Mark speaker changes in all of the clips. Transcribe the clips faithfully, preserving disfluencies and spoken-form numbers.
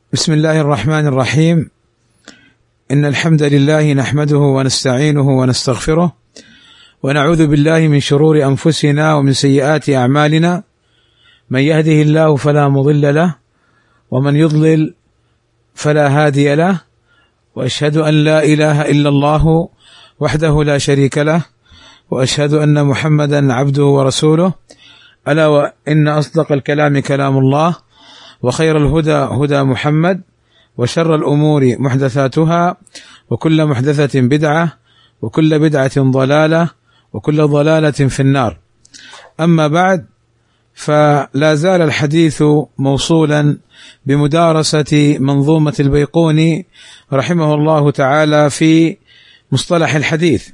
Speaker 1: بسم الله الرحمن الرحيم. إن الحمد لله نحمده ونستعينه ونستغفره ونعوذ بالله من شرور أنفسنا ومن سيئات أعمالنا، من يهده الله فلا مضل له ومن يضلل فلا هادي له، وأشهد أن لا إله إلا الله وحده لا شريك له، وأشهد أن محمدا عبده ورسوله. ألا وإن أصدق الكلام كلام الله، وخير الهدى هدى محمد، وشر الأمور محدثاتها، وكل محدثة بدعة، وكل بدعة ضلالة، وكل ضلالة في النار. أما بعد، فلا زال الحديث موصولا بمدارسة منظومة البيقوني رحمه الله تعالى في مصطلح الحديث،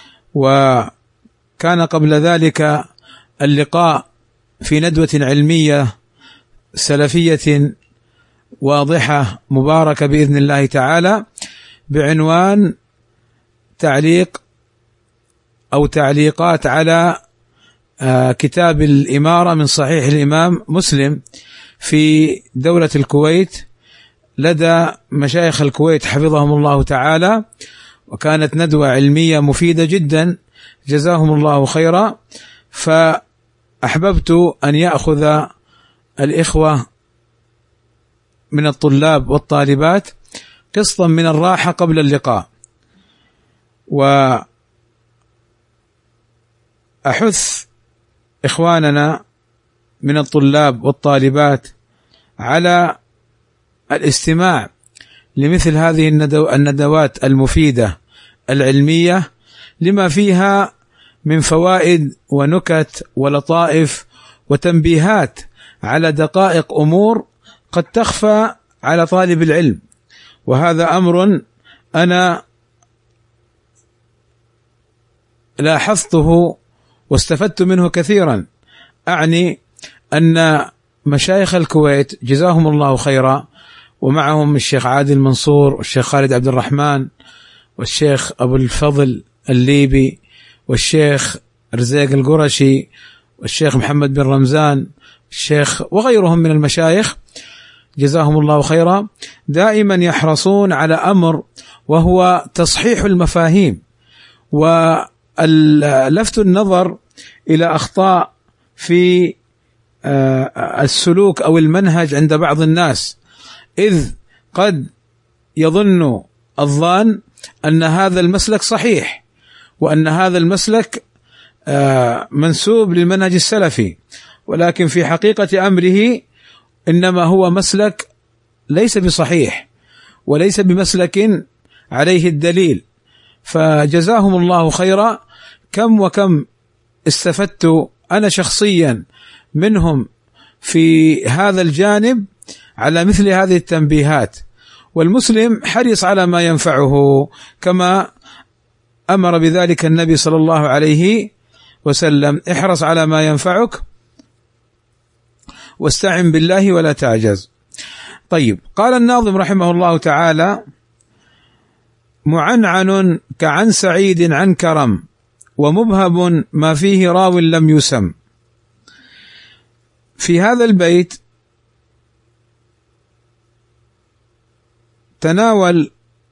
Speaker 1: وكان قبل ذلك اللقاء في ندوة علمية سلفية واضحة مباركة بإذن الله تعالى بعنوان تعليق أو تعليقات على كتاب الإمارة من صحيح الإمام مسلم في دولة الكويت لدى مشايخ الكويت حفظهم الله تعالى، وكانت ندوة علمية مفيدة جدا جزاهم الله خيرا. فأحببت أن يأخذ الإخوة من الطلاب والطالبات قسطا من الراحة قبل اللقاء، وأحث إخواننا من الطلاب والطالبات على الاستماع لمثل هذه الندوات المفيدة العلمية لما فيها من فوائد ونكت ولطائف وتنبيهات على دقائق أمور قد تخفى على طالب العلم، وهذا أمر أنا لاحظته واستفدت منه كثيرا. أعني أن مشايخ الكويت جزاهم الله خيرا، ومعهم الشيخ عادل منصور والشيخ خالد عبد الرحمن والشيخ أبو الفضل الليبي والشيخ رزيق القرشي والشيخ محمد بن رمزان الشيخ وغيرهم من المشايخ جزاهم الله خيرا، دائما يحرصون على أمر وهو تصحيح المفاهيم ولفت النظر إلى أخطاء في السلوك أو المنهج عند بعض الناس، إذ قد يظن الظان أن هذا المسلك صحيح وأن هذا المسلك منسوب للمنهج السلفي، ولكن في حقيقة أمره إنما هو مسلك ليس بصحيح وليس بمسلك عليه الدليل. فجزاهم الله خيرا، كم وكم استفدت أنا شخصيا منهم في هذا الجانب على مثل هذه التنبيهات. والمسلم حريص على ما ينفعه كما أمر بذلك النبي صلى الله عليه وسلم: احرص على ما ينفعك واستعن بالله ولا تعجز. طيب، قال الناظم رحمه الله تعالى: معنعن كعن سعيد عن كرم، ومبهب ما فيه راو لم يسم. في هذا البيت تناول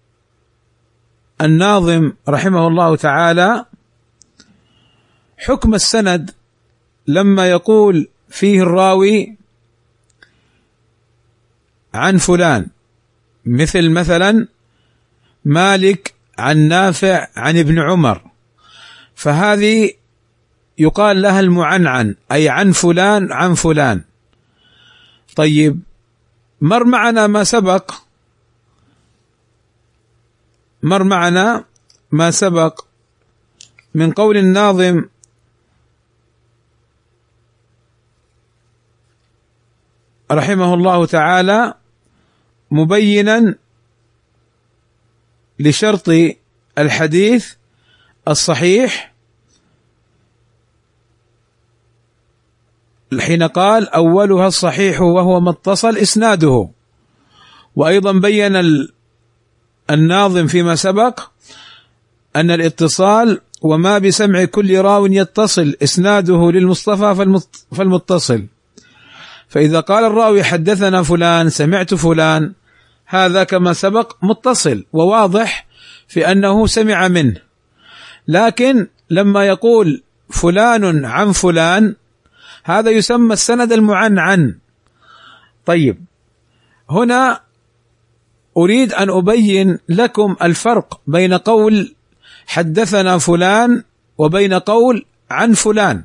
Speaker 1: الناظم رحمه الله تعالى حكم السند لما يقول فيه الراوي عن فلان، مثل مثلا مالك عن نافع عن ابن عمر، فهذه يقال لها المعنعن، أي عن فلان عن فلان. طيب، مر معنا ما سبق مر معنا ما سبق من قول الناظم رحمه الله تعالى مبينا لشرط الحديث الصحيح حين قال: أولها الصحيح وهو ما اتصل إسناده. وأيضا بين الناظم فيما سبق أن الاتصال وما بسمع كل راو يتصل إسناده للمصطفى فالمتصل. فإذا قال الراوي حدثنا فلان سمعت فلان هذا كما سبق متصل وواضح في أنه سمع منه، لكن لما يقول فلان عن فلان هذا يسمى السند المعنعن. طيب، هنا أريد أن أبين لكم الفرق بين قول حدثنا فلان وبين قول عن فلان.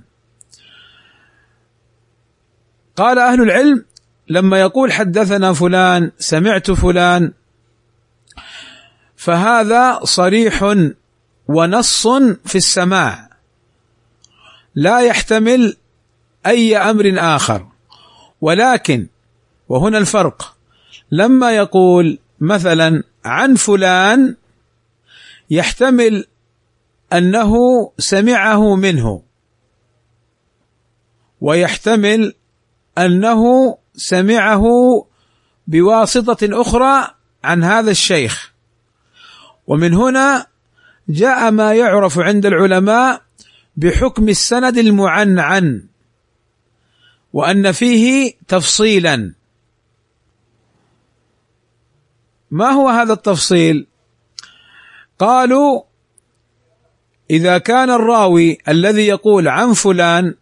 Speaker 1: قال أهل العلم لما يقول حدثنا فلان سمعت فلان فهذا صريح ونص في السماع لا يحتمل أي أمر آخر، ولكن وهنا الفرق، لما يقول مثلا عن فلان يحتمل أنه سمعه منه، ويحتمل أنه سمعه بواسطة أخرى عن هذا الشيخ. ومن هنا جاء ما يعرف عند العلماء بحكم السند المعنعن، وأن فيه تفصيلا. ما هو هذا التفصيل؟ قالوا إذا كان الراوي الذي يقول عن فلان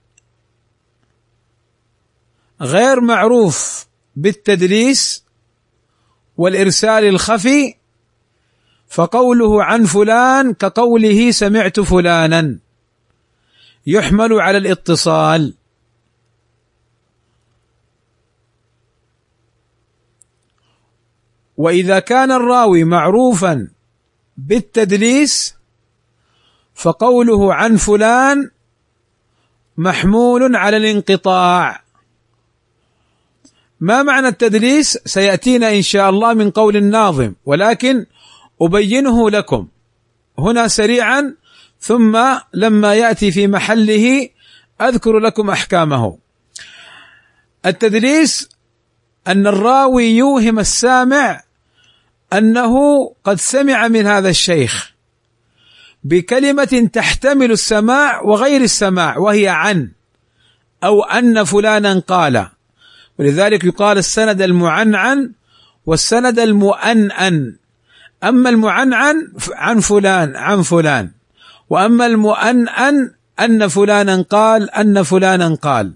Speaker 1: غير معروف بالتدليس والإرسال الخفي فقوله عن فلان كقوله سمعت فلانا، يحمل على الاتصال. وإذا كان الراوي معروفا بالتدليس فقوله عن فلان محمول على الانقطاع. ما معنى التدليس؟ سيأتينا إن شاء الله من قول الناظم، ولكن أبينه لكم هنا سريعا، ثم لما يأتي في محله أذكر لكم أحكامه. التدليس أن الراوي يوهم السامع أنه قد سمع من هذا الشيخ بكلمة تحتمل السماع وغير السماع، وهي عن أو أن فلانا قال. ولذلك يقال السند المعنعن والسند المؤنن. أما المعنعن عن فلان عن فلان، وأما المؤنن أن فلانا قال أن فلانا قال.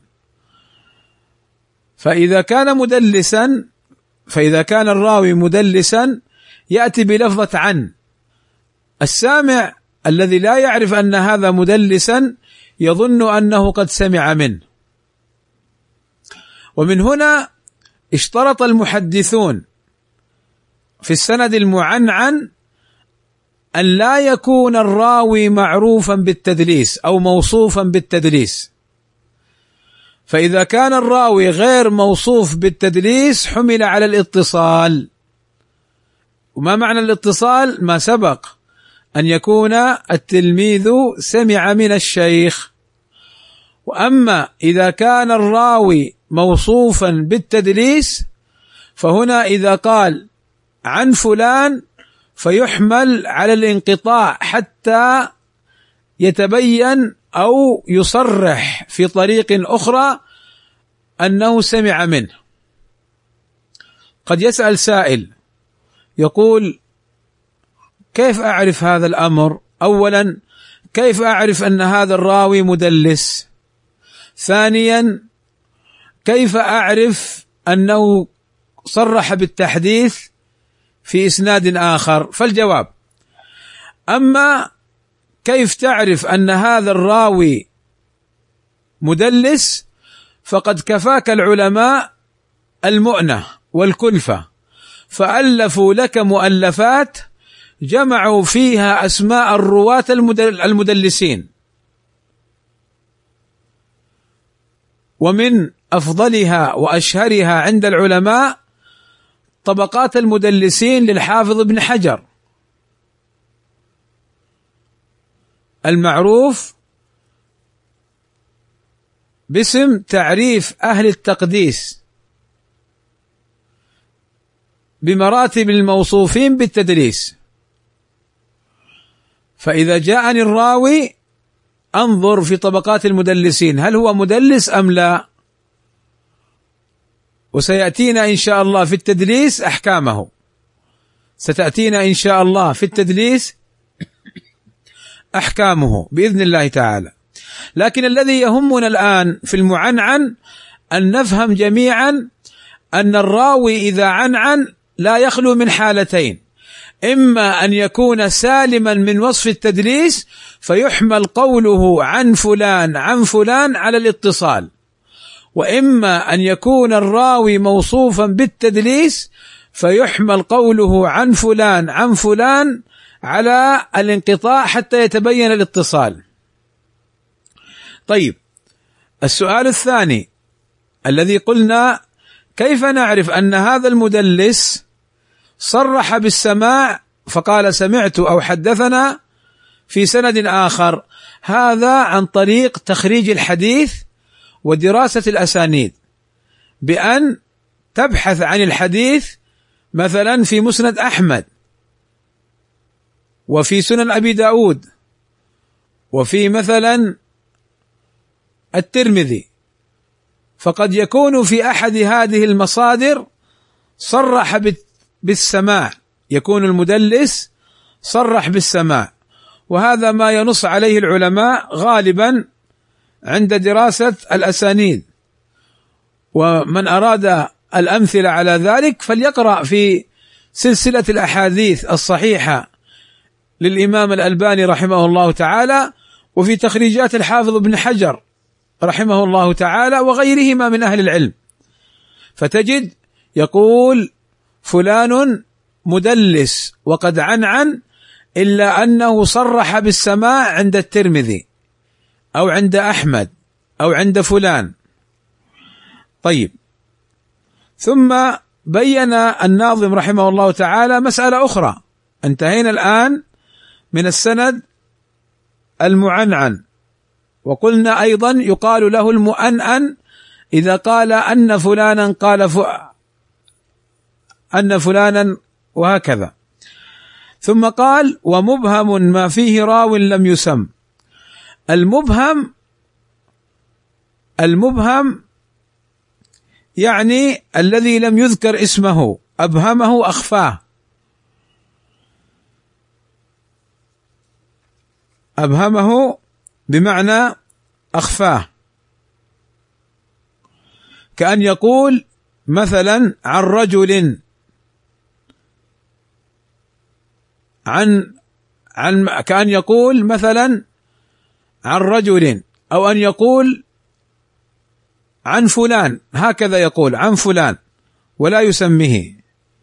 Speaker 1: فإذا كان مدلسا فإذا كان الراوي مدلسا يأتي بلفظة عن، السامع الذي لا يعرف أن هذا مدلسا يظن أنه قد سمع منه. ومن هنا اشترط المحدثون في السند المعنعن أن لا يكون الراوي معروفا بالتدليس أو موصوفا بالتدليس. فإذا كان الراوي غير موصوف بالتدليس حمل على الاتصال. وما معنى الاتصال؟ ما سبق أن يكون التلميذ سمع من الشيخ. وأما إذا كان الراوي موصوفا بالتدليس فهنا إذا قال عن فلان فيحمل على الانقطاع حتى يتبين أو يصرح في طريق أخرى أنه سمع منه. قد يسأل سائل يقول كيف أعرف هذا الأمر؟ أولا كيف أعرف أن هذا الراوي مدلس؟ ثانيا كيف أعرف أنه صرح بالتحديث في إسناد آخر؟ فالجواب: أما كيف تعرف أن هذا الراوي مدلس فقد كفاك العلماء المؤنة والكلفة، فألفوا لك مؤلفات جمعوا فيها أسماء الرواة المدلسين، ومن أفضلها وأشهرها عند العلماء طبقات المدلسين للحافظ ابن حجر، المعروف باسم تعريف أهل التقديس بمراتب الموصوفين بالتدليس. فإذا جاءني الراوي أنظر في طبقات المدلسين هل هو مدلس أم لا، وسيأتينا إن شاء الله في التدليس أحكامه. ستأتينا إن شاء الله في التدليس أحكامه بإذن الله تعالى. لكن الذي يهمنا الآن في المعنعن أن نفهم جميعا أن الراوي إذا عنعن لا يخلو من حالتين: إما أن يكون سالما من وصف التدليس فيحمل قوله عن فلان عن فلان على الاتصال، وإما أن يكون الراوي موصوفا بالتدليس فيحمل قوله عن فلان عن فلان على الانقطاع حتى يتبين الاتصال. طيب، السؤال الثاني الذي قلنا: كيف نعرف أن هذا المدلس صرح بالسماع فقال سمعت أو حدثنا في سند آخر؟ هذا عن طريق تخريج الحديث ودراسة الأسانيد، بأن تبحث عن الحديث مثلا في مسند أحمد وفي سنن أبي داود وفي مثلا الترمذي، فقد يكون في أحد هذه المصادر صرح بالسماع، يكون المدلس صرح بالسماع، وهذا ما ينص عليه العلماء غالبا عند دراسة الأسانيد. ومن أراد الأمثلة على ذلك فليقرأ في سلسلة الأحاديث الصحيحة للإمام الألباني رحمه الله تعالى، وفي تخريجات الحافظ ابن حجر رحمه الله تعالى وغيرهما من أهل العلم، فتجد يقول فلان مدلس وقد عنعن إلا أنه صرح بالسماع عند الترمذي أو عند أحمد أو عند فلان. طيب، ثم بين الناظم رحمه الله تعالى مسألة أخرى. انتهينا الآن من السند المعنعن، وقلنا أيضا يقال له المؤنأن إذا قال أن فلانا قال ف... أن فلانا وهكذا. ثم قال: ومبهم ما فيه راو لم يسم. المبهم المبهم يعني الذي لم يذكر اسمه، أبهمه أخفاه، أبهمه بمعنى أخفاه، كأن يقول مثلا عن رجل عن عن كأن يقول مثلا عن رجل، أو أن يقول عن فلان، هكذا يقول عن فلان ولا يسميه.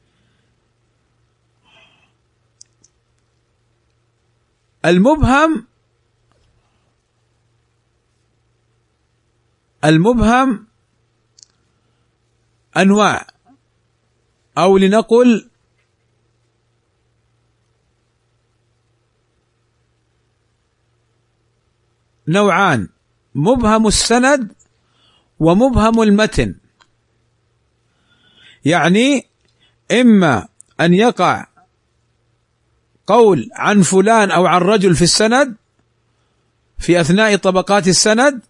Speaker 1: المبهم المبهم أنواع، أو لنقل نوعان: مبهم السند ومبهم المتن. يعني إما أن يقع قول عن فلان أو عن رجل في السند في أثناء طبقات السند،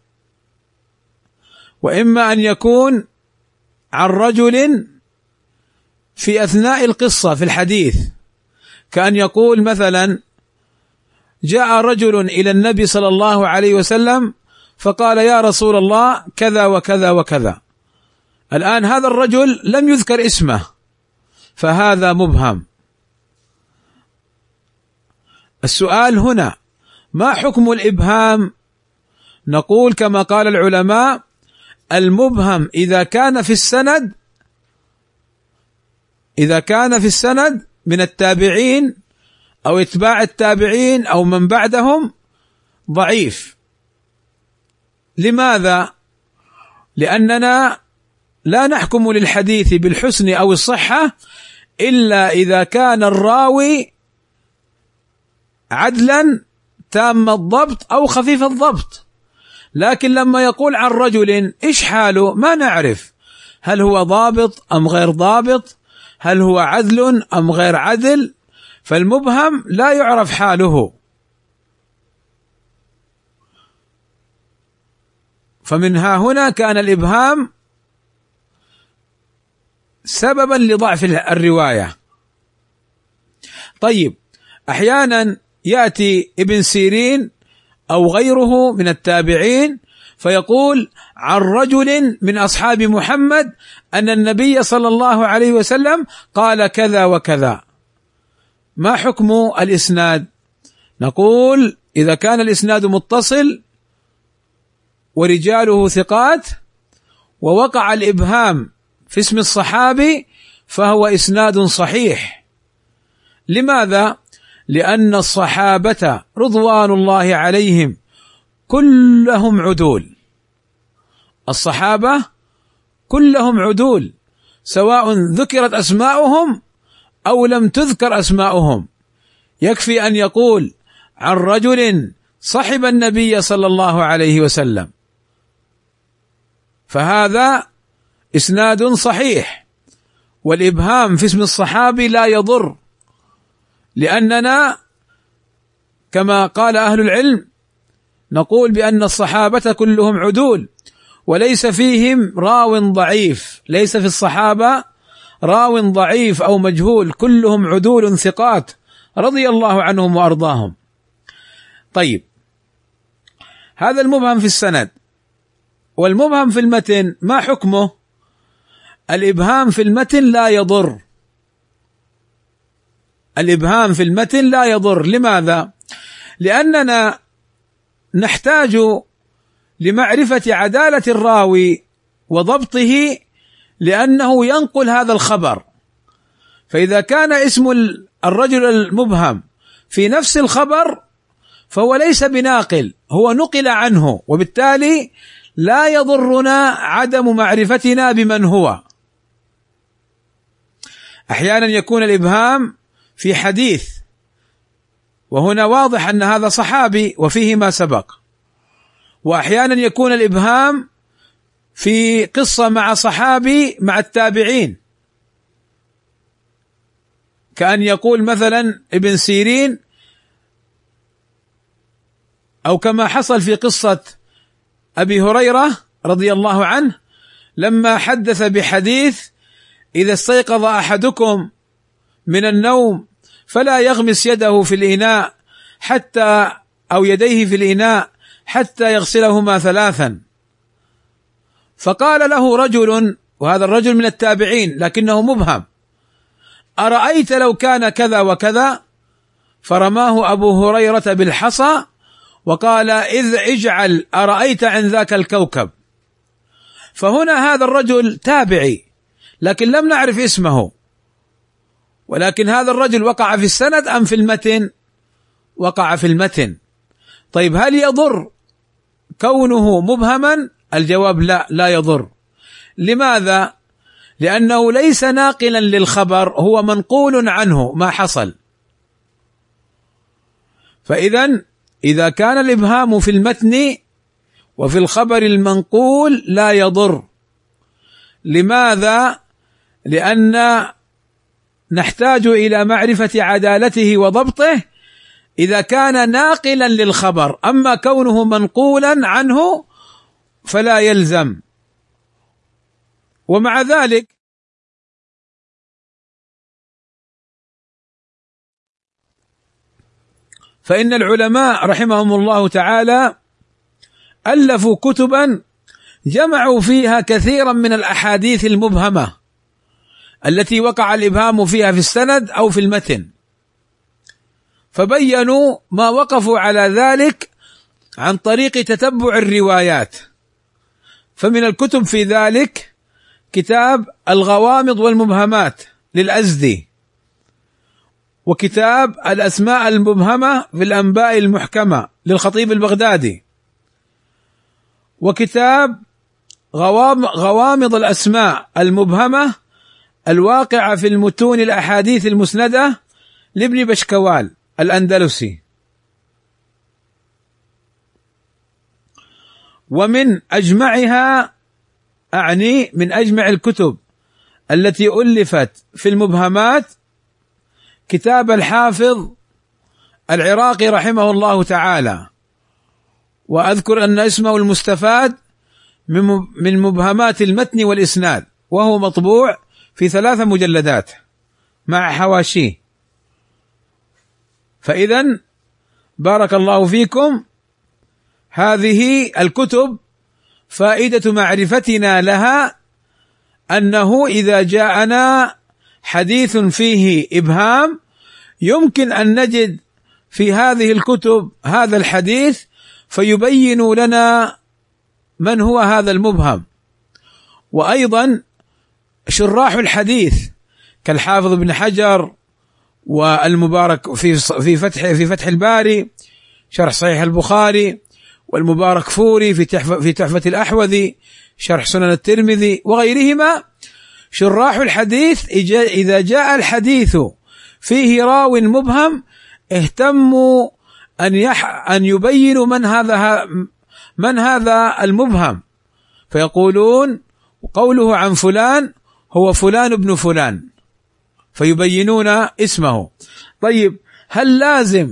Speaker 1: وإما أن يكون عن رجل في أثناء القصة في الحديث، كأن يقول مثلا جاء رجل إلى النبي صلى الله عليه وسلم فقال يا رسول الله كذا وكذا وكذا. الآن هذا الرجل لم يذكر اسمه، فهذا مبهم. السؤال هنا: ما حكم الإبهام؟ نقول كما قال العلماء: المبهم إذا كان في السند إذا كان في السند من التابعين أو اتباع التابعين أو من بعدهم ضعيف. لماذا؟ لأننا لا نحكم للحديث بالحسن أو الصحة إلا إذا كان الراوي عدلا تام الضبط أو خفيف الضبط. لكن لما يقول عن رجل إيش حاله؟ ما نعرف، هل هو ضابط أم غير ضابط، هل هو عدل أم غير عدل، فالمبهم لا يعرف حاله. فمنها هنا كان الإبهام سببا لضعف الرواية. طيب أحيانا يأتي ابن سيرين أو غيره من التابعين فيقول عن رجل من أصحاب محمد أن النبي صلى الله عليه وسلم قال كذا وكذا، ما حكم الإسناد؟ نقول إذا كان الإسناد متصل ورجاله ثقات ووقع الإبهام في اسم الصحابي فهو إسناد صحيح. لماذا؟ لأن الصحابة رضوان الله عليهم كلهم عدول، الصحابة كلهم عدول سواء ذكرت أسماؤهم أو لم تذكر أسماؤهم. يكفي أن يقول عن رجل صحب النبي صلى الله عليه وسلم، فهذا إسناد صحيح. والإبهام في اسم الصحابي لا يضر، لأننا كما قال أهل العلم نقول بأن الصحابة كلهم عدول وليس فيهم راو ضعيف، ليس في الصحابة راو ضعيف أو مجهول، كلهم عدول ثقات رضي الله عنهم وأرضاهم. طيب هذا المبهم في السند. والمبهم في المتن ما حكمه؟ الإبهام في المتن لا يضر، الإبهام في المتن لا يضر. لماذا؟ لأننا نحتاج لمعرفة عدالة الراوي وضبطه لأنه ينقل هذا الخبر، فإذا كان اسم الرجل المبهم في نفس الخبر فهو ليس بناقل، هو نقل عنه، وبالتالي لا يضرنا عدم معرفتنا بمن هو. أحيانا يكون الإبهام في حديث وهنا واضح أن هذا صحابي وفيه ما سبق، وأحيانا يكون الإبهام في قصة مع صحابي مع التابعين، كأن يقول مثلا ابن سيرين، أو كما حصل في قصة أبي هريرة رضي الله عنه لما حدث بحديث إذا استيقظ أحدكم من النوم فلا يغمس يده في الإناء حتى أو يديه في الإناء حتى يغسلهما ثلاثا. فقال له رجل، وهذا الرجل من التابعين لكنه مبهم، أرأيت لو كان كذا وكذا؟ فرماه أبو هريرة بالحصى وقال إذ اجعل أرأيت عن ذاك الكوكب. فهنا هذا الرجل تابعي لكن لم نعرف اسمه، ولكن هذا الرجل وقع في السند أم في المتن؟ وقع في المتن. طيب هل يضر كونه مبهما؟ الجواب لا، لا يضر. لماذا؟ لأنه ليس ناقلا للخبر، هو منقول عنه ما حصل. فإذا إذا كان الإبهام في المتن وفي الخبر المنقول لا يضر. لماذا؟ لأن نحتاج إلى معرفة عدالته وضبطه إذا كان ناقلا للخبر، أما كونه منقولا عنه فلا يلزم. ومع ذلك فإن العلماء رحمهم الله تعالى ألفوا كتبا جمعوا فيها كثيرا من الأحاديث المبهمة التي وقع الإبهام فيها في السند أو في المتن، فبينوا ما وقفوا على ذلك عن طريق تتبع الروايات. فمن الكتب في ذلك كتاب الغوامض والمبهمات للأزدي، وكتاب الأسماء المبهمة في الأنباء المحكمة للخطيب البغدادي، وكتاب غوامض الأسماء المبهمة الواقعة في المتون الأحاديث المسندة لابن بشكوال الأندلسي. ومن أجمعها، أعني من أجمع الكتب التي ألفت في المبهمات، كتاب الحافظ العراقي رحمه الله تعالى، وأذكر أن اسمه المستفاد من مبهمات المتن والإسناد، وهو مطبوع في ثلاث مجلدات مع حواشيه، فإذا بارك الله فيكم، هذه الكتب فائدة معرفتنا لها أنه إذا جاءنا حديث فيه إبهام يمكن أن نجد في هذه الكتب هذا الحديث فيبين لنا من هو هذا المبهم. وأيضا شراح الحديث كالحافظ ابن حجر والمبارك في في فتح في فتح الباري شرح صحيح البخاري، والمبارك فوري في تحفة في تحفة الأحوذي شرح سنن الترمذي وغيرهما. شراح الحديث إذا جاء الحديث فيه راو مبهم اهتموا أن يح أن يبينوا من هذا من هذا المبهم، فيقولون قوله عن فلان هو فلان ابن فلان، فيبينون اسمه. طيب هل لازم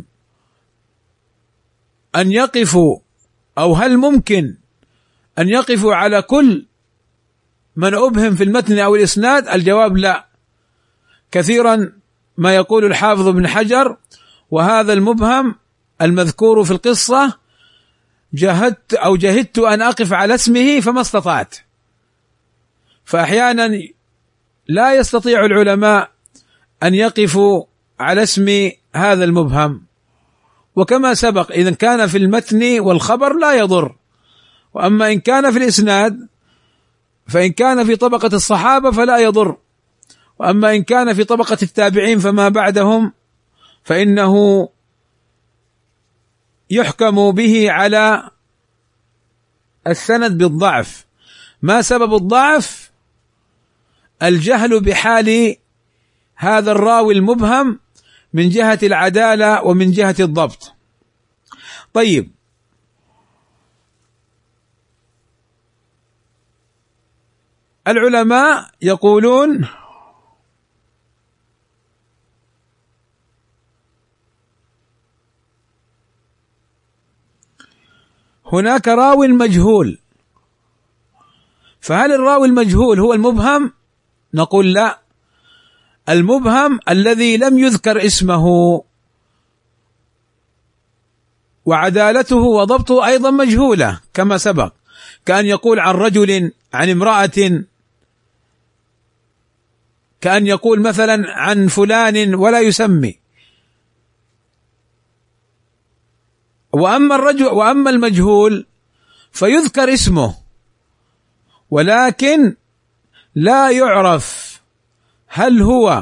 Speaker 1: أن يقفوا أو هل ممكن أن يقفوا على كل من أبهم في المتن أو الإسناد؟ الجواب لا. كثيرا ما يقول الحافظ ابن حجر وهذا المبهم المذكور في القصة جهدت أو جهدت أن أقف على اسمه فما استطعت. فأحيانا لا يستطيع العلماء أن يقفوا على اسم هذا المبهم، وكما سبق إذا كان في المتن والخبر لا يضر، وأما إن كان في الإسناد فإن كان في طبقة الصحابة فلا يضر، وأما إن كان في طبقة التابعين فما بعدهم فإنه يحكم به على السند بالضعف. ما سبب الضعف؟ الجهل بحال هذا الراوي المبهم من جهة العدالة ومن جهة الضبط. طيب العلماء يقولون هناك راوي مجهول، فهل الراوي المجهول هو المبهم؟ نقول لا، المبهم الذي لم يذكر اسمه وعدالته وضبطه أيضا مجهولة كما سبق، كأن يقول عن رجل عن امرأة، كأن يقول مثلا عن فلان ولا يسمي. وأما الرجل وأما المجهول فيذكر اسمه ولكن لا يعرف هل هو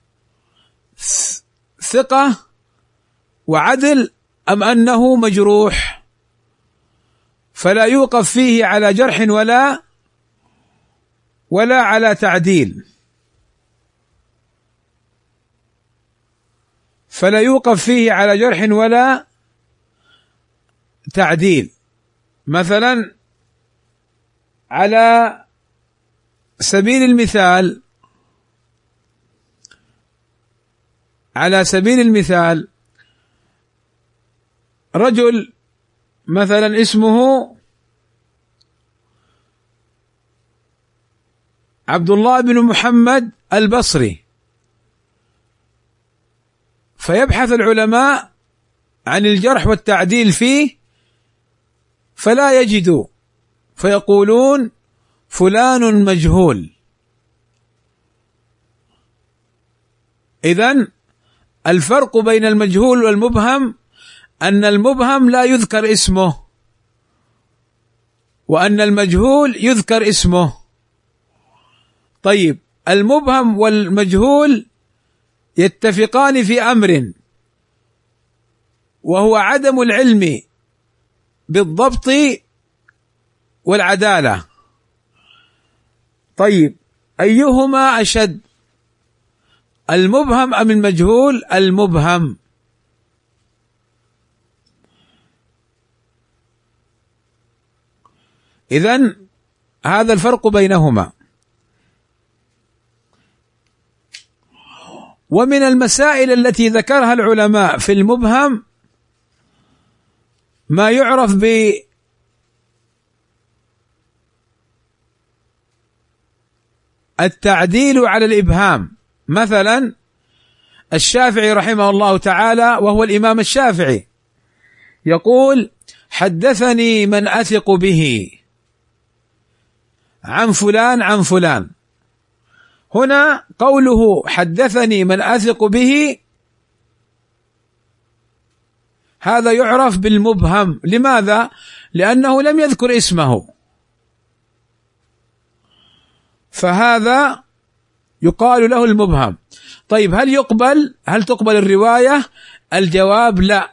Speaker 1: ثقة وعدل أم أنه مجروح، فلا يوقف فيه على جرح ولا ولا على تعديل، فلا يوقف فيه على جرح ولا تعديل. مثلا على سبيل المثال على سبيل المثال رجل مثلا اسمه عبد الله بن محمد البصري، فيبحث العلماء عن الجرح والتعديل فيه فلا يجدوا، فيقولون فلان مجهول. إذن الفرق بين المجهول والمبهم أن المبهم لا يذكر اسمه، وأن المجهول يذكر اسمه. طيب المبهم والمجهول يتفقان في أمر، وهو عدم العلم بالضبط والعدالة. طيب أيهما أشد، المبهم أم المجهول؟ المبهم. إذن هذا الفرق بينهما. ومن المسائل التي ذكرها العلماء في المبهم ما يعرف بالتعديل على الإبهام. مثلا الشافعي رحمه الله تعالى وهو الإمام الشافعي يقول: حدثني من أثق به عن فلان عن فلان. هنا قوله حدثني من أثق به هذا يعرف بالمبهم. لماذا؟ لأنه لم يذكر اسمه، فهذا يقال له المبهم. طيب هل يقبل هل تقبل الرواية؟ الجواب لا،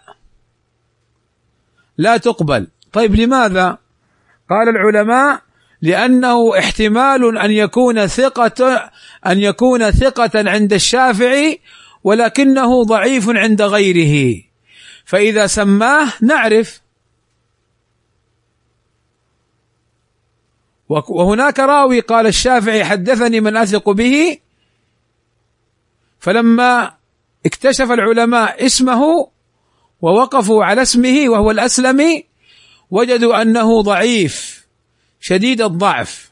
Speaker 1: لا تقبل. طيب لماذا؟ قال العلماء: لأنه احتمال أن يكون ثقة أن يكون ثقة عند الشافعي ولكنه ضعيف عند غيره، فإذا سماه نعرف. وهناك راوي قال الشافعي حدثني من أثق به، فلما اكتشف العلماء اسمه ووقفوا على اسمه وهو الأسلمي وجدوا أنه ضعيف شديد الضعف.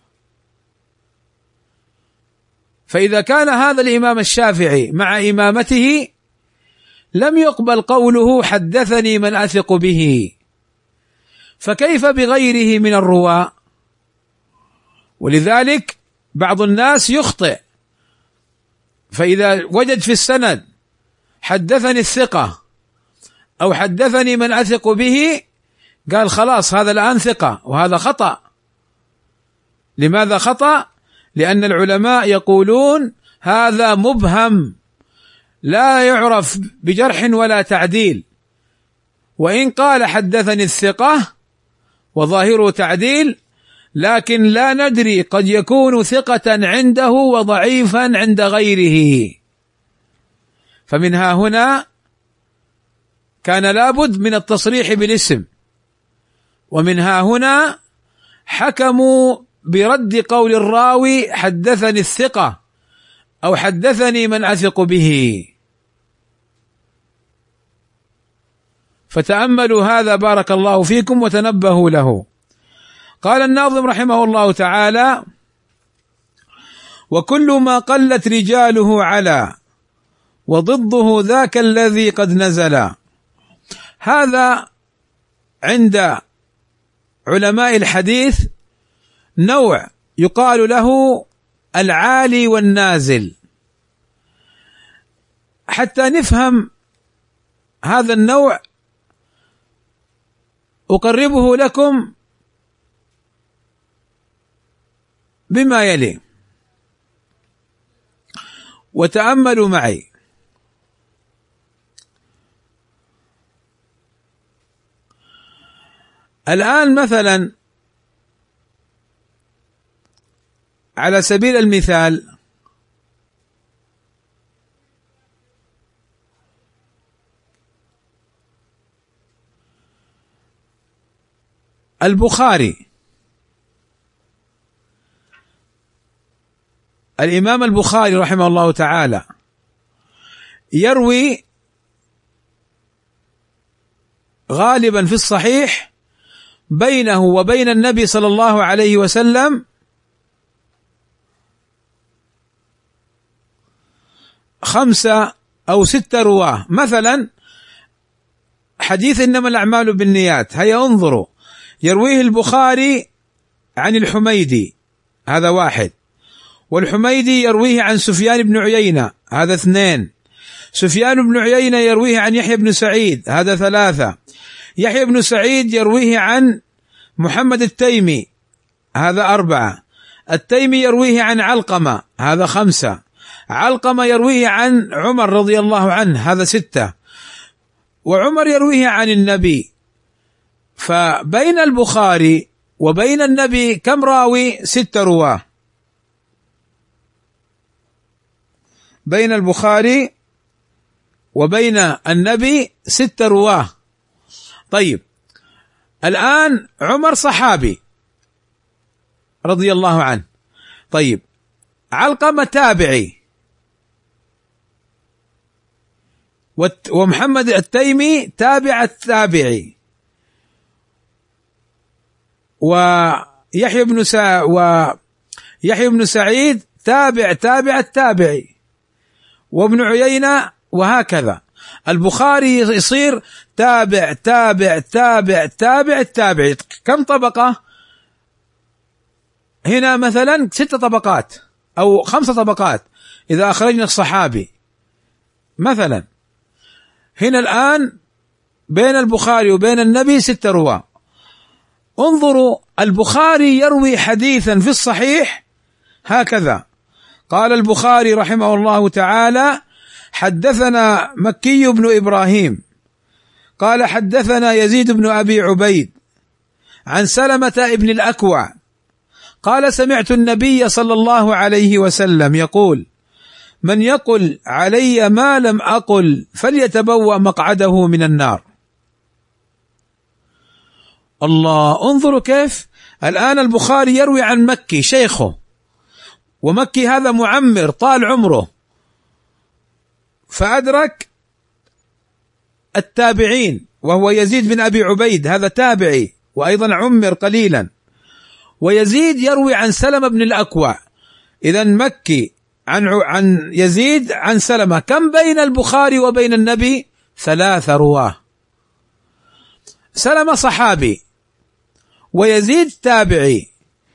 Speaker 1: فإذا كان هذا الإمام الشافعي مع إمامته لم يقبل قوله حدثني من أثق به، فكيف بغيره من الرواة؟ ولذلك بعض الناس يخطئ، فإذا وجد في السند حدثني الثقة أو حدثني من أثق به قال خلاص هذا الآن ثقة، وهذا خطأ. لماذا خطأ؟ لأن العلماء يقولون هذا مبهم لا يعرف بجرح ولا تعديل، وإن قال حدثني الثقة وظاهره تعديل لكن لا ندري، قد يكون ثقة عنده وضعيفا عند غيره. فمنها هنا كان لابد من التصريح بالاسم، ومنها هنا حكموا برد قول الراوي حدثني الثقة أو حدثني من أثق به. فتأملوا هذا بارك الله فيكم وتنبهوا له. قال الناظم رحمه الله تعالى: وكل ما قلت رجاله على وضده ذاك الذي قد نزل. هذا عند علماء الحديث نوع يقال له العالي والنازل. حتى نفهم هذا النوع أقربه لكم بما يلي، وتأملوا معي. الآن مثلا على سبيل المثال البخاري، الإمام البخاري رحمه الله تعالى يروي غالبا في الصحيح بينه وبين النبي صلى الله عليه وسلم خمسة أو ستة رواه. مثلا حديث إنما الأعمال بالنيات، هيا انظروا، يرويه البخاري عن الحميدي، هذا واحد، والحميدي يرويه عن سفيان بن عيينة، هذا اثنين، سفيان بن عيينة يرويه عن يحيى بن سعيد، هذا ثلاثة، يحيى بن سعيد يرويه عن محمد التيمي، هذا أربعة، التيمي يرويه عن علقمة، هذا خمسة، علقمة يرويه عن عمر رضي الله عنه، هذا ستة، وعمر يرويه عن النبي. فبين البخاري وبين النبي كم راوي؟ ستة رواه. بين البخاري وبين النبي ستة رواه. طيب الآن عمر صحابي رضي الله عنه، طيب علقمة تابعي، ومحمد التيمي تابع التابعي، ويحيى بن سع ويحيى بن سعيد تابع تابع التابعي، وابن عيينة وهكذا. البخاري يصير تابع تابع تابع تابع التابع. كم طبقة هنا؟ مثلا ست طبقات أو خمس طبقات إذا أخرجنا الصحابي مثلا. هنا الآن بين البخاري وبين النبي ست رواة. انظروا، البخاري يروي حديثا في الصحيح هكذا: قال البخاري رحمه الله تعالى: حدثنا مكي بن إبراهيم قال حدثنا يزيد بن أبي عبيد عن سلمة ابن الأكوع قال سمعت النبي صلى الله عليه وسلم يقول: من يقل علي ما لم أقل فليتبوأ مقعده من النار. الله، انظروا كيف الآن البخاري يروي عن مكي شيخه، ومكي هذا معمر طال عمره فأدرك التابعين، وهو يزيد بن أبي عبيد، هذا تابعي وأيضا عمر قليلا. ويزيد يروي عن سلمة بن الأكوع، إذن مكي عن عن يزيد عن سلمة. كم بين البخاري وبين النبي؟ ثلاثة رواه. سلمة صحابي، ويزيد تابعي،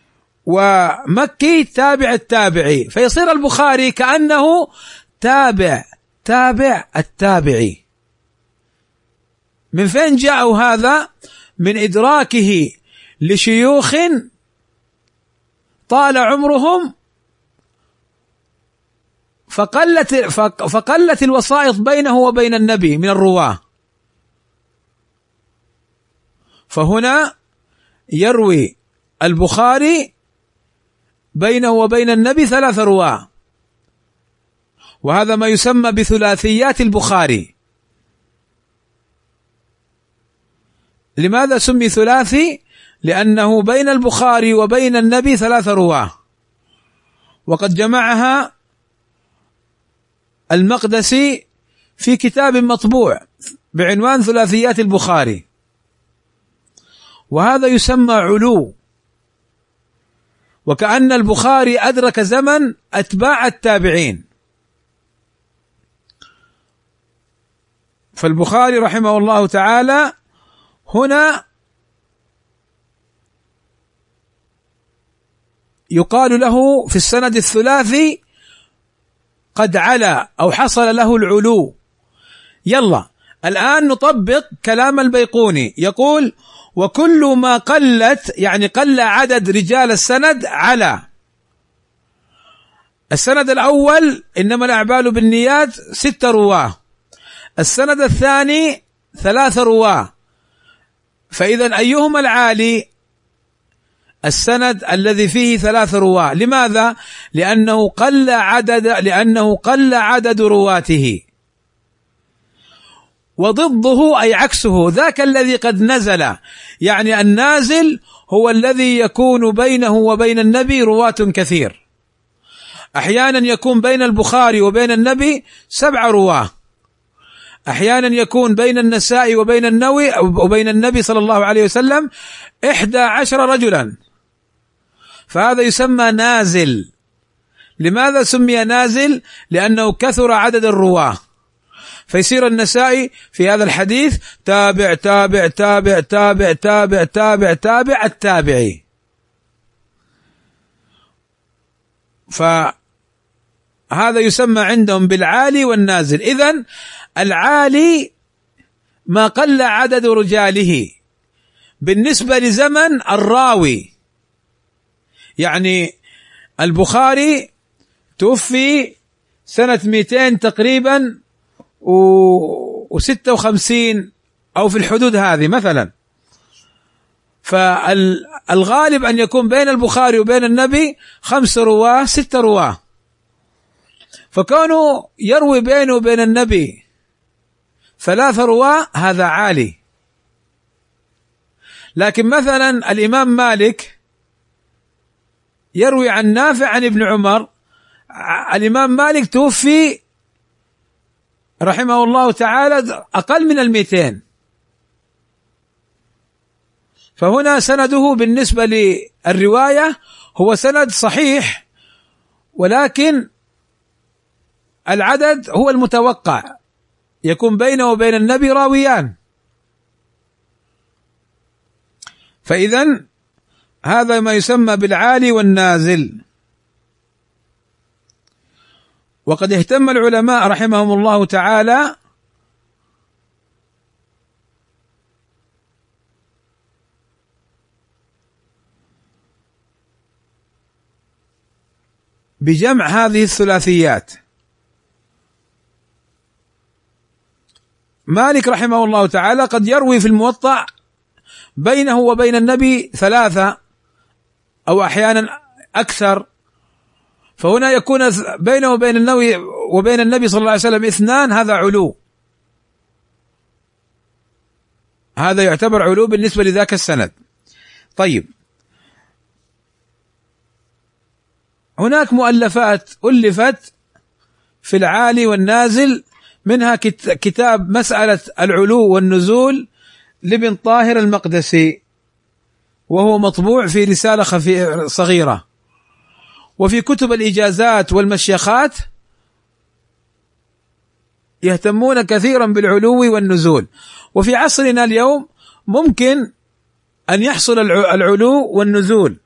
Speaker 1: ومكي تابع التابعي، فيصير البخاري كأنه تابع تابع التابعي. من فين جاءوا هذا؟ من إدراكه لشيوخ طال عمرهم فقلت فقلت الوسائط بينه وبين النبي من الرواه. فهنا يروي البخاري بينه وبين النبي ثلاث رواه، وهذا ما يسمى بثلاثيات البخاري. لماذا سمي ثلاثي؟ لأنه بين البخاري وبين النبي ثلاث رواه، وقد جمعها المقدسي في كتاب مطبوع بعنوان ثلاثيات البخاري، وهذا يسمى علو، وكأن البخاري أدرك زمن أتباع التابعين. فالبخاري رحمه الله تعالى هنا يقال له في السند الثلاثي قد علا أو حصل له العلو. يلا الآن نطبق كلام البيقوني، يقول: وكل ما قلت، يعني قل عدد رجال السند، علا. السند الأول إنما الأعمال بالنيات ست رواه، السند الثاني ثلاث رواه، فإذا أيهما العالي؟ السند الذي فيه ثلاث رواه. لماذا؟ لأنه قل عدد لأنه قل عدد رواته. وضده أي عكسه ذاك الذي قد نزل، يعني النازل هو الذي يكون بينه وبين النبي رواة كثير. أحيانا يكون بين البخاري وبين النبي سبع رواه، أحيانا يكون بين النسائي وبين النووي وبين النبي صلى الله عليه وسلم إحدى عشر رجلا، فهذا يسمى نازل. لماذا سمي نازل؟ لأنه كثر عدد الرواه، فيصير النسائي في هذا الحديث تابع تابع تابع تابع تابع تابع تابع التابعي. فهذا يسمى عندهم بالعالي والنازل. إذن العالي ما قل عدد رجاله بالنسبة لزمن الراوي. يعني البخاري توفي سنة مئتين تقريبا وستة وخمسين أو في الحدود هذه مثلا، فالغالب أن يكون بين البخاري وبين النبي خمس رواه ست رواه، فكانوا يروي بينه وبين النبي ثلاث رواه، هذا عالي. لكن مثلا الإمام مالك يروي عن نافع عن ابن عمر، الإمام مالك توفي رحمه الله تعالى أقل من المئتين، فهنا سنده بالنسبة للرواية هو سند صحيح، ولكن العدد هو المتوقع، يكون بينه وبين النبي راويان، فإذا هذا ما يسمى بالعالي والنازل. وقد اهتم العلماء رحمهم الله تعالى بجمع هذه الثلاثيات. مالك رحمه الله تعالى قد يروي في الموطأ بينه وبين النبي ثلاثة أو أحيانا أكثر، فهنا يكون بينه وبين النبي وبين النبي صلى الله عليه وسلم اثنان، هذا علو، هذا يعتبر علو بالنسبة لذاك السند. طيب، هناك مؤلفات ألفت في العالي والنازل، منها كتاب مسألة العلو والنزول لابن طاهر المقدسي، وهو مطبوع في رسالة خفيفة صغيرة. وفي كتب الإجازات والمشيخات يهتمون كثيرا بالعلو والنزول. وفي عصرنا اليوم ممكن أن يحصل العلو والنزول،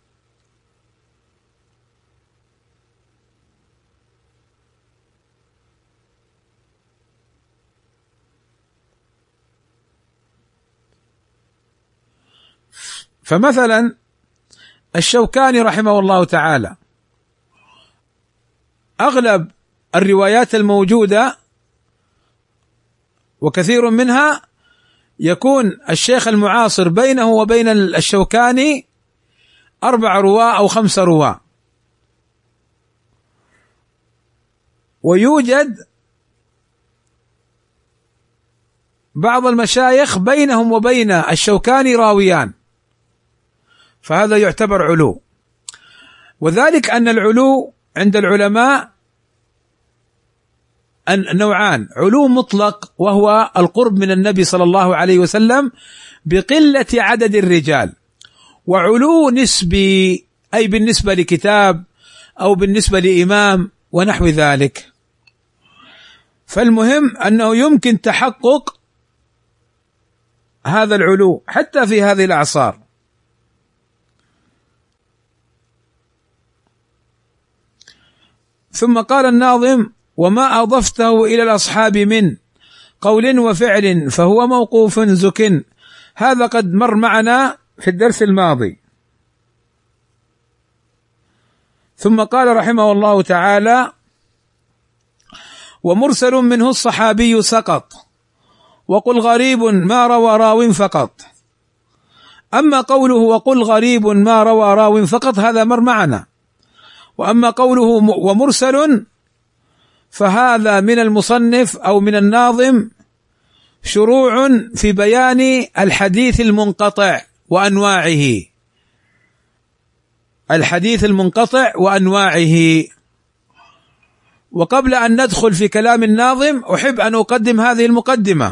Speaker 1: فمثلا الشوكاني رحمه الله تعالى أغلب الروايات الموجودة وكثير منها يكون الشيخ المعاصر بينه وبين الشوكاني أربع رواة أو خمس رواة، ويوجد بعض المشايخ بينهم وبين الشوكاني راويان، فهذا يعتبر علو. وذلك أن العلو عند العلماء نوعان: علو مطلق وهو القرب من النبي صلى الله عليه وسلم بقلة عدد الرجال، وعلو نسبي أي بالنسبة لكتاب أو بالنسبة لإمام ونحو ذلك. فالمهم أنه يمكن تحقق هذا العلو حتى في هذه الأعصار. ثم قال الناظم: وما أضفته إلى الأصحاب من قول وفعل فهو موقوف زك. هذا قد مر معنا في الدرس الماضي. ثم قال رحمه الله تعالى: ومرسل منه الصحابي سقط، وقل غريب ما روى راو فقط. أما قوله وقل غريب ما روى راو فقط هذا مر معنا. وأما قوله ومرسل فهذا من المصنف أو من الناظم شروع في بيان الحديث المنقطع وأنواعه، الحديث المنقطع وأنواعه. وقبل أن ندخل في كلام الناظم أحب أن أقدم هذه المقدمة.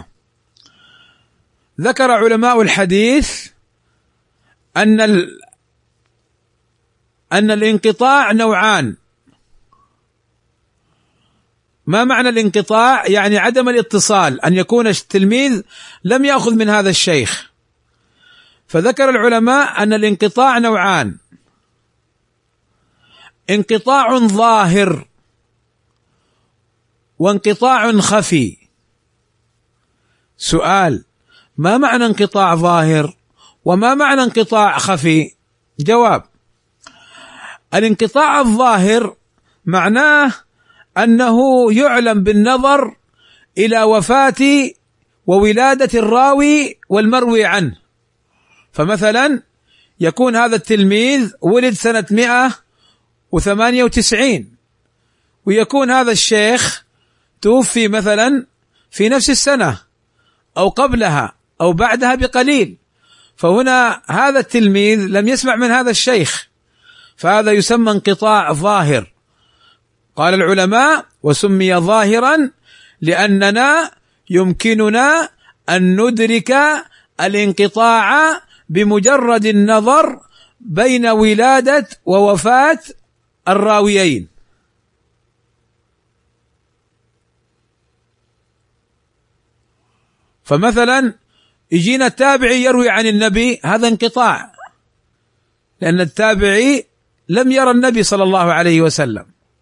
Speaker 1: ذكر علماء الحديث أن ال أن الانقطاع نوعان. ما معنى الانقطاع؟ يعني عدم الاتصال، أن يكون التلميذ لم يأخذ من هذا الشيخ. فذكر العلماء أن الانقطاع نوعان: انقطاع ظاهر وانقطاع خفي. سؤال: ما معنى انقطاع ظاهر وما معنى انقطاع خفي؟ جواب: الانقطاع الظاهر معناه أنه يعلم بالنظر إلى وفاة وولادة الراوي والمروي عنه. فمثلا يكون هذا التلميذ ولد سنة مئة وثمانية وتسعين، ويكون هذا الشيخ توفي مثلا في نفس السنة أو قبلها أو بعدها بقليل، فهنا هذا التلميذ لم يسمع من هذا الشيخ، فهذا يسمى انقطاع ظاهر. قال العلماء: وسمي ظاهرا لأننا يمكننا أن ندرك الانقطاع بمجرد النظر بين ولادة ووفاة الراويين. فمثلا يجينا التابعي يروي عن النبي، هذا انقطاع، لأن التابعي لم يرى النبي صلى الله عليه وسلم.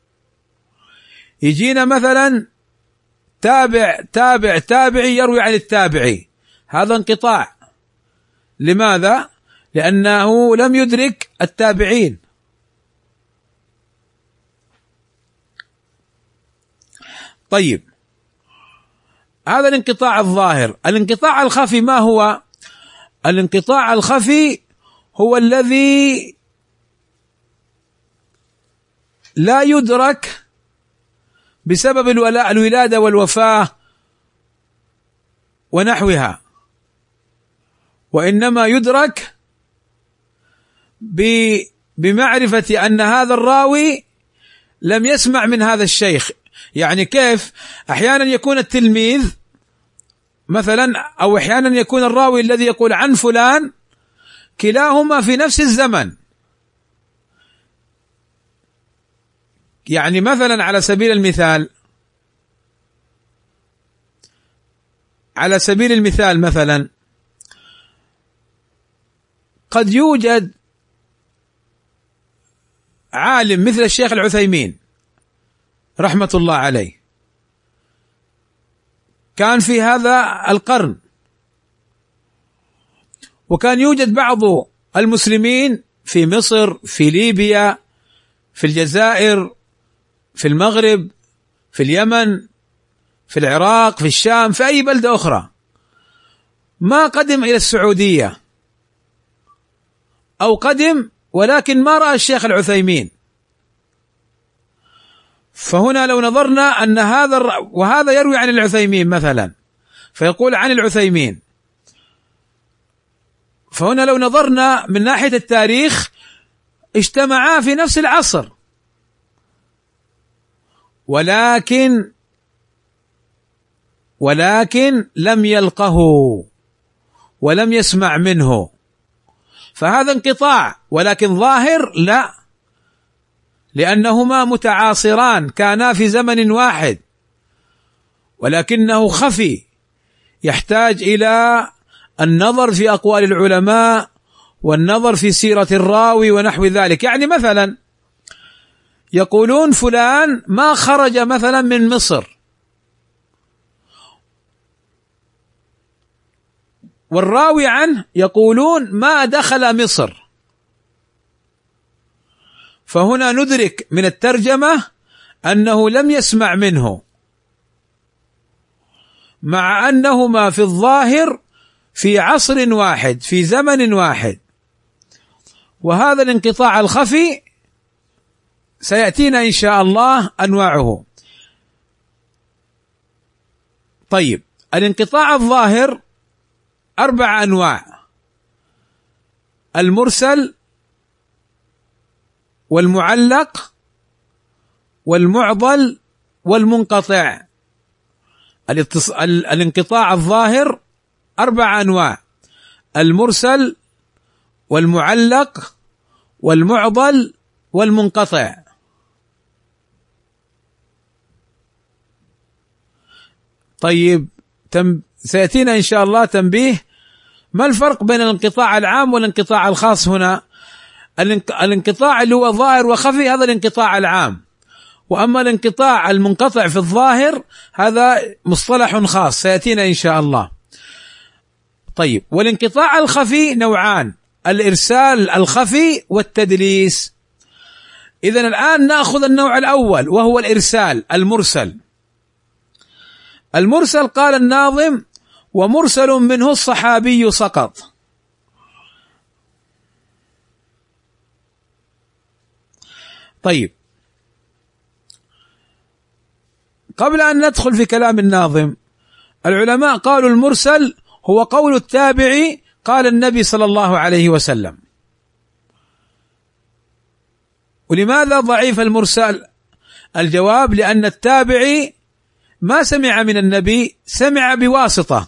Speaker 1: يجينا مثلا تابع تابع تابعي يروي عن التابعي، هذا انقطاع. لماذا؟ لأنه لم يدرك التابعين. طيب، هذا الانقطاع الظاهر. الانقطاع الخفي ما هو؟ الانقطاع الخفي هو الذي لا يدرك بسبب الولاء الولادة والوفاة ونحوها، وإنما يدرك بمعرفة أن هذا الراوي لم يسمع من هذا الشيخ. يعني كيف؟ أحيانا يكون التلميذ مثلا، أو أحيانا يكون الراوي الذي يقول عن فلان كلاهما في نفس الزمن. يعني مثلا على سبيل المثال على سبيل المثال مثلا قد يوجد عالم مثل الشيخ العثيمين رحمة الله عليه، كان في هذا القرن، وكان يوجد بعض المسلمين في مصر، في ليبيا، في الجزائر، في المغرب، في اليمن، في العراق، في الشام، في أي بلدة أخرى، ما قدم إلى السعودية، أو قدم ولكن ما رأى الشيخ العثيمين. فهنا لو نظرنا أن هذا وهذا يروي عن العثيمين مثلا، فيقول عن العثيمين، فهنا لو نظرنا من ناحية التاريخ اجتمعا في نفس العصر، ولكن ولكن لم يلقه ولم يسمع منه، فهذا انقطاع. ولكن ظاهر لا، لأنهما متعاصران، كانا في زمن واحد، ولكنه خفي، يحتاج إلى النظر في أقوال العلماء والنظر في سيرة الراوي ونحو ذلك. يعني مثلا يقولون فلان ما خرج مثلا من مصر، والراوي عنه يقولون ما دخل مصر، فهنا ندرك من الترجمة أنه لم يسمع منه، مع أنهما في الظاهر في عصر واحد، في زمن واحد. وهذا الانقطاع الخفي سيأتينا إن شاء الله أنواعه. طيب، الانقطاع الظاهر أربع أنواع: المرسل، والمعلق، والمعضل، والمنقطع. الانقطاع الظاهر أربع أنواع: المرسل، والمعلق، والمعضل، والمنقطع. طيب، تم سيأتينا إن شاء الله تنبيه ما الفرق بين الانقطاع العام والانقطاع الخاص. هنا الانقطاع اللي هو ظاهر وخفي هذا الانقطاع العام، وأما الانقطاع المنقطع في الظاهر هذا مصطلح خاص سيأتينا إن شاء الله. طيب، والانقطاع الخفي نوعان: الإرسال الخفي والتدليس. إذن الآن نأخذ النوع الأول وهو الإرسال المرسل. المرسل قال الناظم: ومرسل منه الصحابي سقط. طيب، قبل أن ندخل في كلام الناظم، العلماء قالوا المرسل هو قول التابعي قال النبي صلى الله عليه وسلم. ولماذا ضعيف المرسل؟ الجواب: لأن التابعي ما سمع من النبي، سمع بواسطة،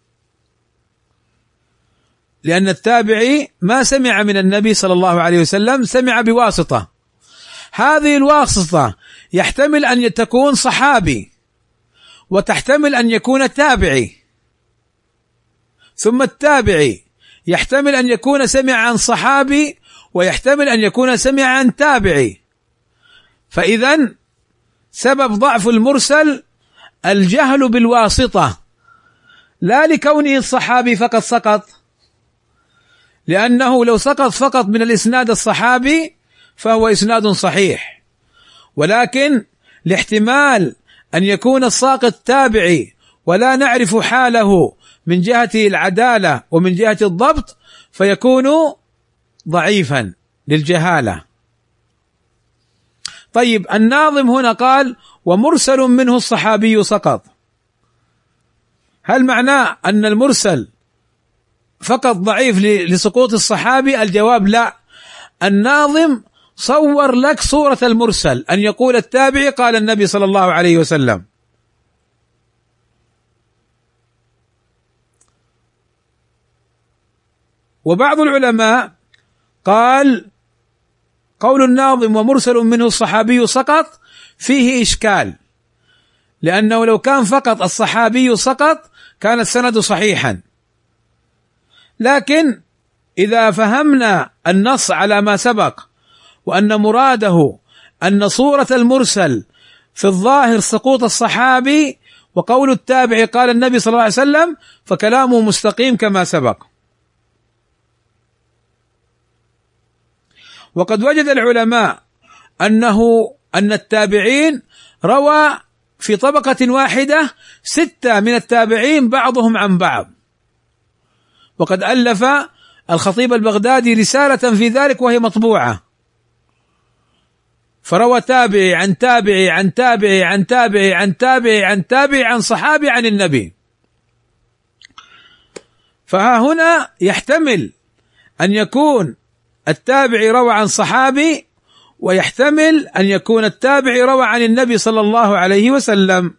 Speaker 1: لأن التابعي ما سمع من النبي صلى الله عليه وسلم، سمع بواسطة. هذه الواسطة يحتمل أن تكون صحابي، وتحتمل أن يكون تابعي. ثم التابعي يحتمل أن يكون سمع عن صحابي ويحتمل أن يكون سمع عن تابعي. فإذن سبب ضعف المرسل الجهل بالواسطة، لا لكونه الصحابي فقط سقط، لأنه لو سقط فقط من الإسناد الصحابي فهو إسناد صحيح، ولكن لاحتمال أن يكون الساقط تابعي ولا نعرف حاله من جهة العدالة ومن جهة الضبط فيكون ضعيفا للجهالة. طيب الناظم هنا قال ومرسل منه الصحابي سقط، هل معناه أن المرسل فقط ضعيف لسقوط الصحابي؟ الجواب لا، الناظم صور لك صورة المرسل، أن يقول التابعي قال النبي صلى الله عليه وسلم. وبعض العلماء قال قول الناظم ومرسل منه الصحابي سقط فيه إشكال، لأنه لو كان فقط الصحابي سقط كان السند صحيحا، لكن إذا فهمنا النص على ما سبق وأن مراده أن صورة المرسل في الظاهر سقوط الصحابي وقول التابع قال النبي صلى الله عليه وسلم فكلامه مستقيم كما سبق. وقد وجد العلماء أنه أن التابعين روى في طبقة واحدة ستة من التابعين بعضهم عن بعض، وقد ألف الخطيب البغدادي رسالة في ذلك وهي مطبوعة، فروى تابعي عن تابعي عن تابعي عن تابعي عن تابعي عن تابعي عن صحابي عن النبي. فها هنا يحتمل أن يكون التابعي روى عن صحابي، ويحتمل أن يكون التابعي روى عن النبي صلى الله عليه وسلم،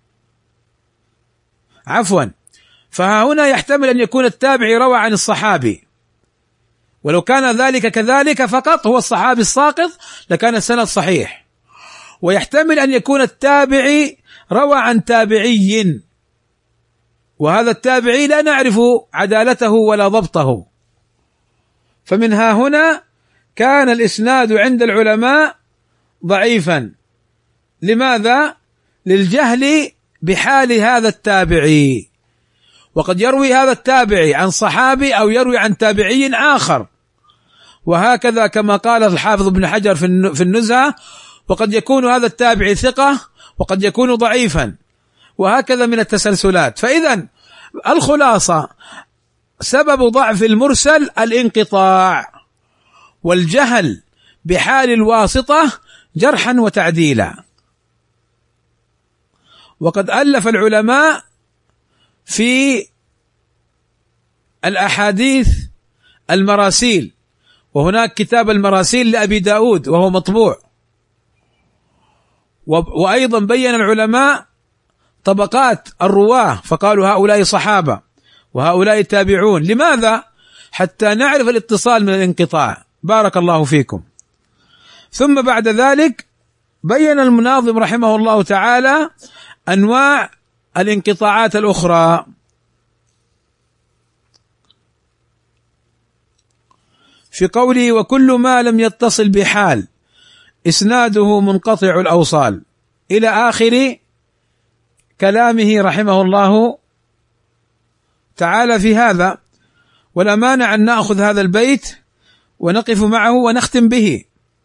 Speaker 1: عفوا فها هنا يحتمل أن يكون التابعي روى عن الصحابي، ولو كان ذلك كذلك فقط هو الصحابي الساقط لكان السند صحيح. ويحتمل أن يكون التابعي روى عن تابعي، وهذا التابعي لا نعرف عدالته ولا ضبطه، فمنها هنا كان الإسناد عند العلماء ضعيفا. لماذا؟ للجهل بحال هذا التابعي، وقد يروي هذا التابعي عن صحابي أو يروي عن تابعي آخر، وهكذا كما قال الحافظ ابن حجر في النزهة وقد يكون هذا التابعي ثقة وقد يكون ضعيفا، وهكذا من التسلسلات. فإذا الخلاصة سبب ضعف المرسل الانقطاع والجهل بحال الواسطة جرحا وتعديلا. وقد ألف العلماء في الأحاديث المراسيل، وهناك كتاب المراسيل لأبي داود وهو مطبوع، وأيضا بين العلماء طبقات الرواه فقالوا هؤلاء صحابة وهؤلاء تابعون. لماذا؟ حتى نعرف الاتصال من الانقطاع. بارك الله فيكم. ثم بعد ذلك بين المناظم رحمه الله تعالى أنواع الانقطاعات الأخرى. في قوله وكل ما لم يتصل بحال إسناده منقطع الأوصال إلى آخر كلامه رحمه الله تعالى في هذا. ولا مانع أن نأخذ هذا البيت ونقف معه ونختم به.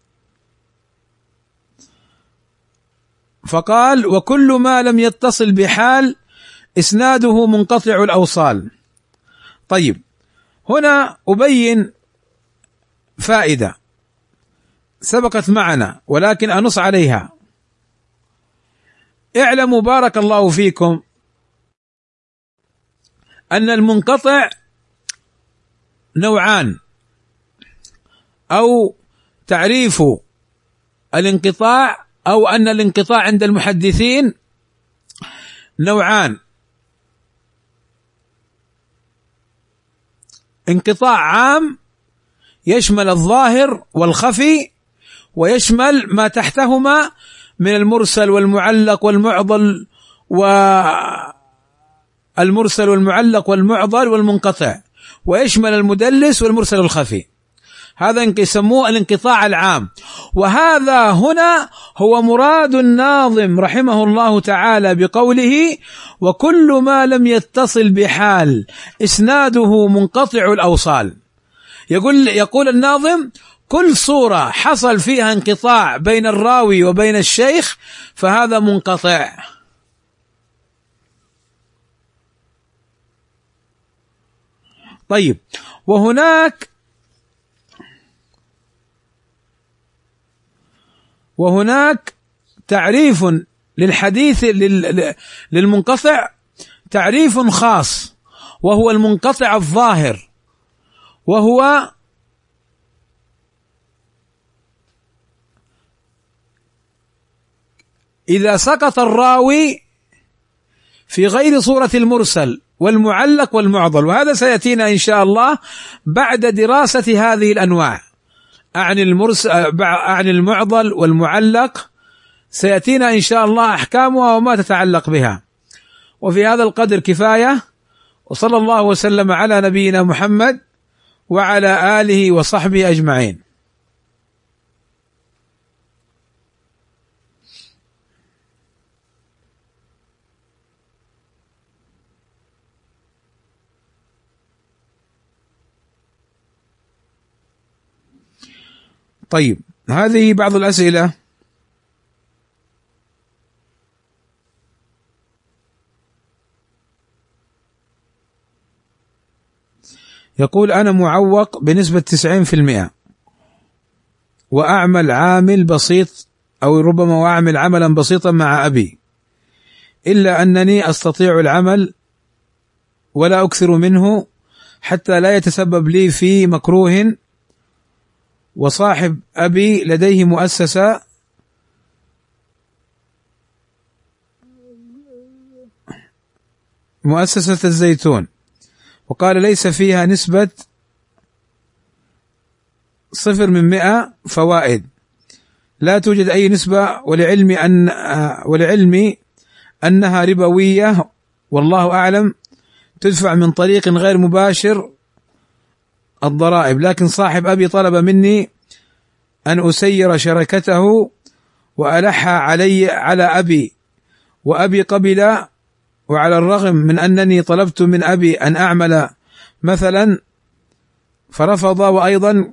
Speaker 1: فقال وكل ما لم يتصل بحال إسناده منقطع الأوصال. طيب هنا أبين فائدة سبقت معنا ولكن أنص عليها. اعلموا بارك الله فيكم أن المنقطع نوعان، أو تعريف الانقطاع أو أن الانقطاع عند المحدثين نوعان: انقطاع عام يشمل الظاهر والخفي ويشمل ما تحتهما من المرسل والمعلق والمعضل المرسل والمعلق والمعضل والمنقطع، ويشمل المدلس والمرسل الخفي. هذا يسموه الانقطاع العام. وهذا هنا هو مراد الناظم رحمه الله تعالى بقوله: وكل ما لم يتصل بحال إسناده منقطع الأوصال. يقول يقول الناظم: كل صورة حصل فيها انقطاع بين الراوي وبين الشيخ فهذا منقطع. طيب، وهناك وهناك تعريف للحديث للمنقطع، تعريف خاص، وهو المنقطع الظاهر، وهو إذا سقط الراوي في غير صورة المرسل والمعلق والمعضل. وهذا سيأتينا إن شاء الله بعد دراسة هذه الأنواع. عن المرسل عن المعضل والمعلق سيأتينا إن شاء الله أحكامها وما تتعلق بها. وفي هذا القدر كفاية، وصلى الله وسلم على نبينا محمد وعلى آله وصحبه أجمعين. طيب، هذه بعض الأسئلة. يقول: أنا معوق بنسبة تسعين في المئة وأعمل عامل بسيط أو ربما أعمل عملا بسيطا مع أبي، إلا أنني أستطيع العمل ولا أكثر منه حتى لا يتسبب لي في مكروه، وصاحب أبي لديه مؤسسة مؤسسة الزيتون، وقال ليس فيها نسبة صفر من مئة فوائد، لا توجد أي نسبة، ولعلمي أن ولعلمي أنها ربوية والله أعلم، تدفع من طريق غير مباشر الضرائب، لكن صاحب أبي طلب مني أن أسير شركته وألح علي على أبي، وأبي قبل، وعلى الرغم من أنني طلبت من أبي أن أعمل مثلا فرفض، وأيضا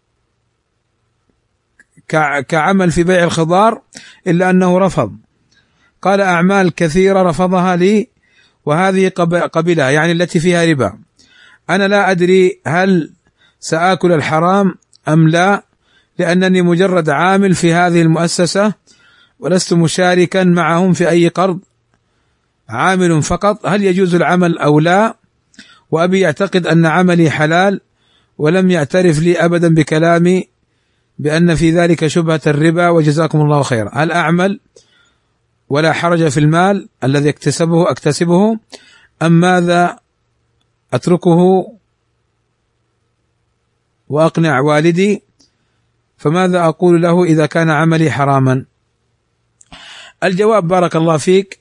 Speaker 1: كعمل في بيع الخضار إلا أنه رفض. قال: أعمال كثيرة رفضها لي وهذه قبلها، يعني التي فيها ربا. أنا لا أدري هل سآكل الحرام أم لا، لأنني مجرد عامل في هذه المؤسسة ولست مشاركا معهم في أي قرض، عامل فقط. هل يجوز العمل أو لا؟ وأبي يعتقد أن عملي حلال ولم يعترف لي أبدا بكلامي بأن في ذلك شبهة الربا، وجزاكم الله خيرا. هل أعمل ولا حرج في المال الذي اكتسبه أكتسبه أم ماذا؟ أتركه وأقنع والدي، فماذا أقول له إذا كان عملي حراما؟ الجواب: بارك الله فيك.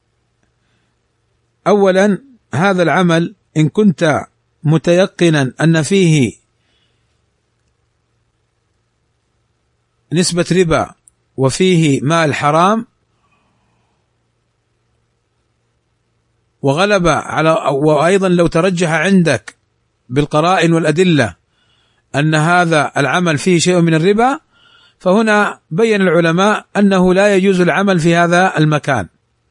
Speaker 1: أولا، هذا العمل إن كنت متيقنا أن فيه نسبة ربا وفيه مال حرام وغلب على، وأيضا لو ترجح عندك بالقرائن والأدلة أن هذا العمل فيه شيء من الربا، فهنا بين العلماء أنه لا يجوز العمل في هذا المكان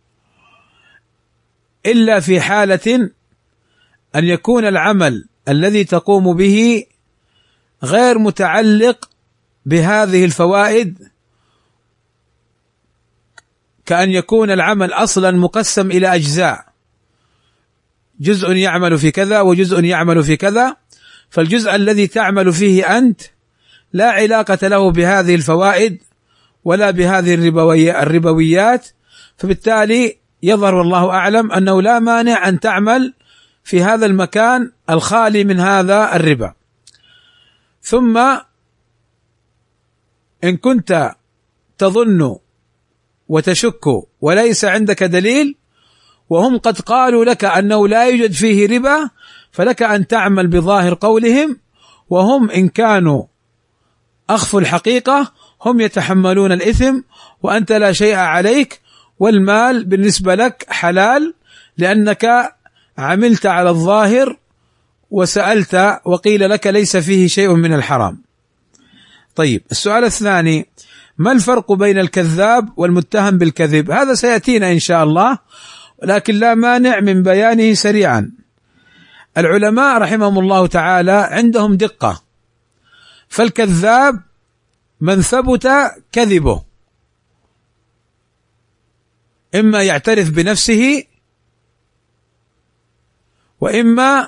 Speaker 1: إلا في حالة أن يكون العمل الذي تقوم به غير متعلق بهذه الفوائد، كأن يكون العمل أصلا مقسم إلى أجزاء، جزء يعمل في كذا وجزء يعمل في كذا، فالجزء الذي تعمل فيه أنت لا علاقة له بهذه الفوائد ولا بهذه الربويات، فبالتالي يظهر والله أعلم أنه لا مانع أن تعمل في هذا المكان الخالي من هذا الربا. ثم إن كنت تظن وتشك وليس عندك دليل، وهم قد قالوا لك أنه لا يوجد فيه ربا، فلك أن تعمل بظاهر قولهم، وهم إن كانوا أخفوا الحقيقة هم يتحملون الإثم وأنت لا شيء عليك، والمال بالنسبة لك حلال لأنك عملت على الظاهر وسألت وقيل لك ليس فيه شيء من الحرام. طيب السؤال الثاني: ما الفرق بين الكذاب والمتهم بالكذب؟ هذا سيأتينا إن شاء الله، لكن لا مانع من بيانه سريعا. العلماء رحمهم الله تعالى عندهم دقة، فالكذاب من ثبت كذبه، إما يعترف بنفسه وإما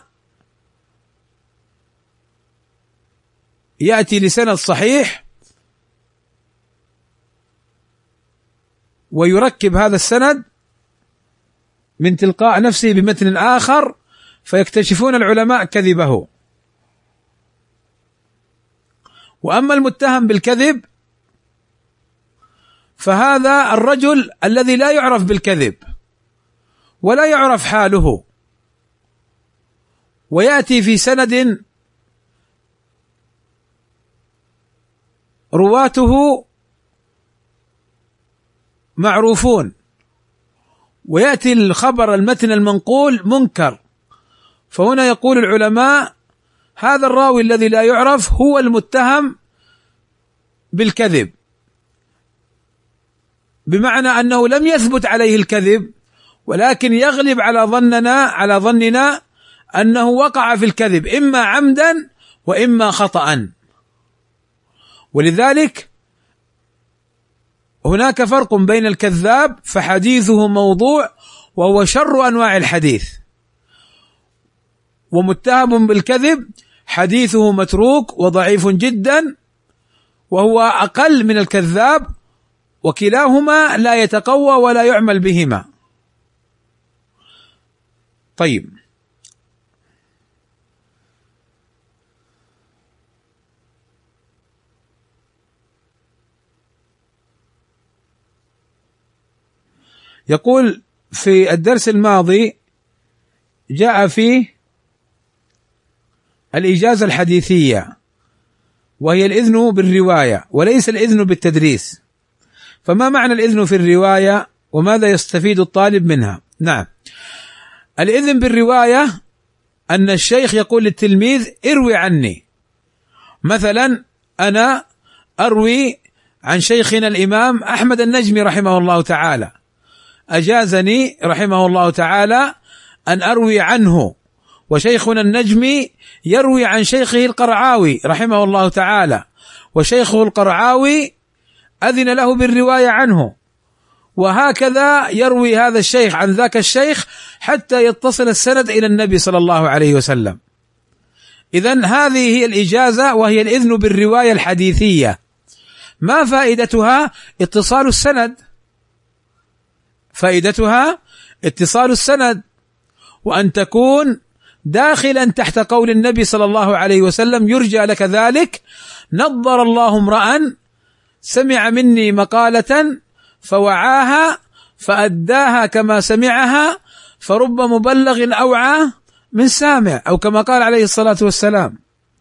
Speaker 1: يأتي لسند صحيح ويركب هذا السند من تلقاء نفسه بمتن آخر فيكتشفون العلماء كذبه. وأما المتهم بالكذب فهذا الرجل الذي لا يعرف بالكذب ولا يعرف حاله، ويأتي في سند رواته معروفون، ويأتي الخبر المتن المنقول منكر، فهنا يقول العلماء هذا الراوي الذي لا يعرف هو المتهم بالكذب، بمعنى أنه لم يثبت عليه الكذب، ولكن يغلب على ظننا على ظننا أنه وقع في الكذب إما عمدا وإما خطأ. ولذلك هناك فرق بين الكذاب فحديثه موضوع وهو شر أنواع الحديث، ومتهم بالكذب حديثه متروك وضعيف جدا وهو أقل من الكذاب، وكلاهما لا يتقوى ولا يعمل بهما. طيب يقول في الدرس الماضي جاء فيه الإجازة الحديثية وهي الإذن بالرواية وليس الإذن بالتدريس، فما معنى الإذن في الرواية وماذا يستفيد الطالب منها؟ نعم، الإذن بالرواية أن الشيخ يقول للتلميذ اروي عني، مثلا أنا أروي عن شيخنا الإمام أحمد النجمي رحمه الله تعالى، أجازني رحمه الله تعالى أن أروي عنه، وشيخنا النجمي يروي عن شيخه القرعاوي رحمه الله تعالى، وشيخه القرعاوي أذن له بالرواية عنه، وهكذا يروي هذا الشيخ عن ذاك الشيخ حتى يتصل السند إلى النبي صلى الله عليه وسلم. إذن هذه هي الإجازة وهي الإذن بالرواية الحديثية. ما فائدتها؟ اتصال السند، فائدتها اتصال السند، وأن تكون داخلا تحت قول النبي صلى الله عليه وسلم يرجى لك ذلك: نظر الله امرأ سمع مني مقالة فوعاها فأداها كما سمعها فرب مبلغ أوعى من سامع، أو كما قال عليه الصلاة والسلام.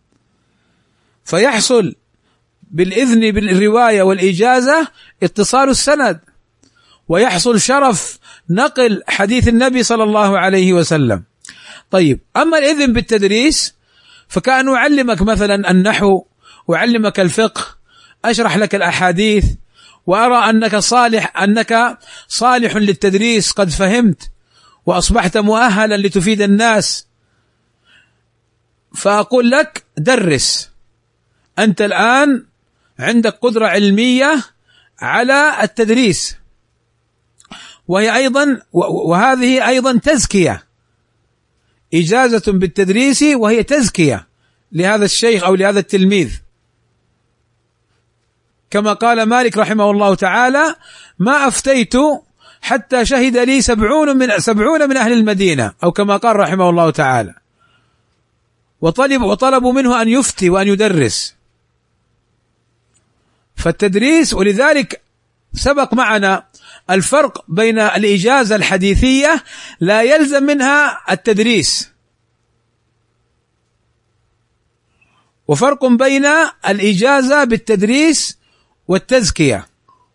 Speaker 1: فيحصل بالإذن بالرواية والإجازة اتصال السند، ويحصل شرف نقل حديث النبي صلى الله عليه وسلم. طيب أما الإذن بالتدريس فكأن أعلمك مثلا النحو وأعلمك الفقه، أشرح لك الأحاديث وأرى أنك صالح أنك صالح للتدريس، قد فهمت وأصبحت مؤهلا لتفيد الناس، فأقول لك درس، أنت الآن عندك قدرة علمية على التدريس، وهي أيضا وهذه أيضا تزكية، إجازة بالتدريس وهي تزكية لهذا الشيخ أو لهذا التلميذ، كما قال مالك رحمه الله تعالى: ما أفتيت حتى شهد لي سبعون من سبعون من أهل المدينة، أو كما قال رحمه الله تعالى، وطلب وطلبوا منه أن يفتي وأن يدرس. فالتدريس، ولذلك سبق معنا الفرق بين الإجازة الحديثية لا يلزم منها التدريس، وفرق بين الإجازة بالتدريس والتزكية.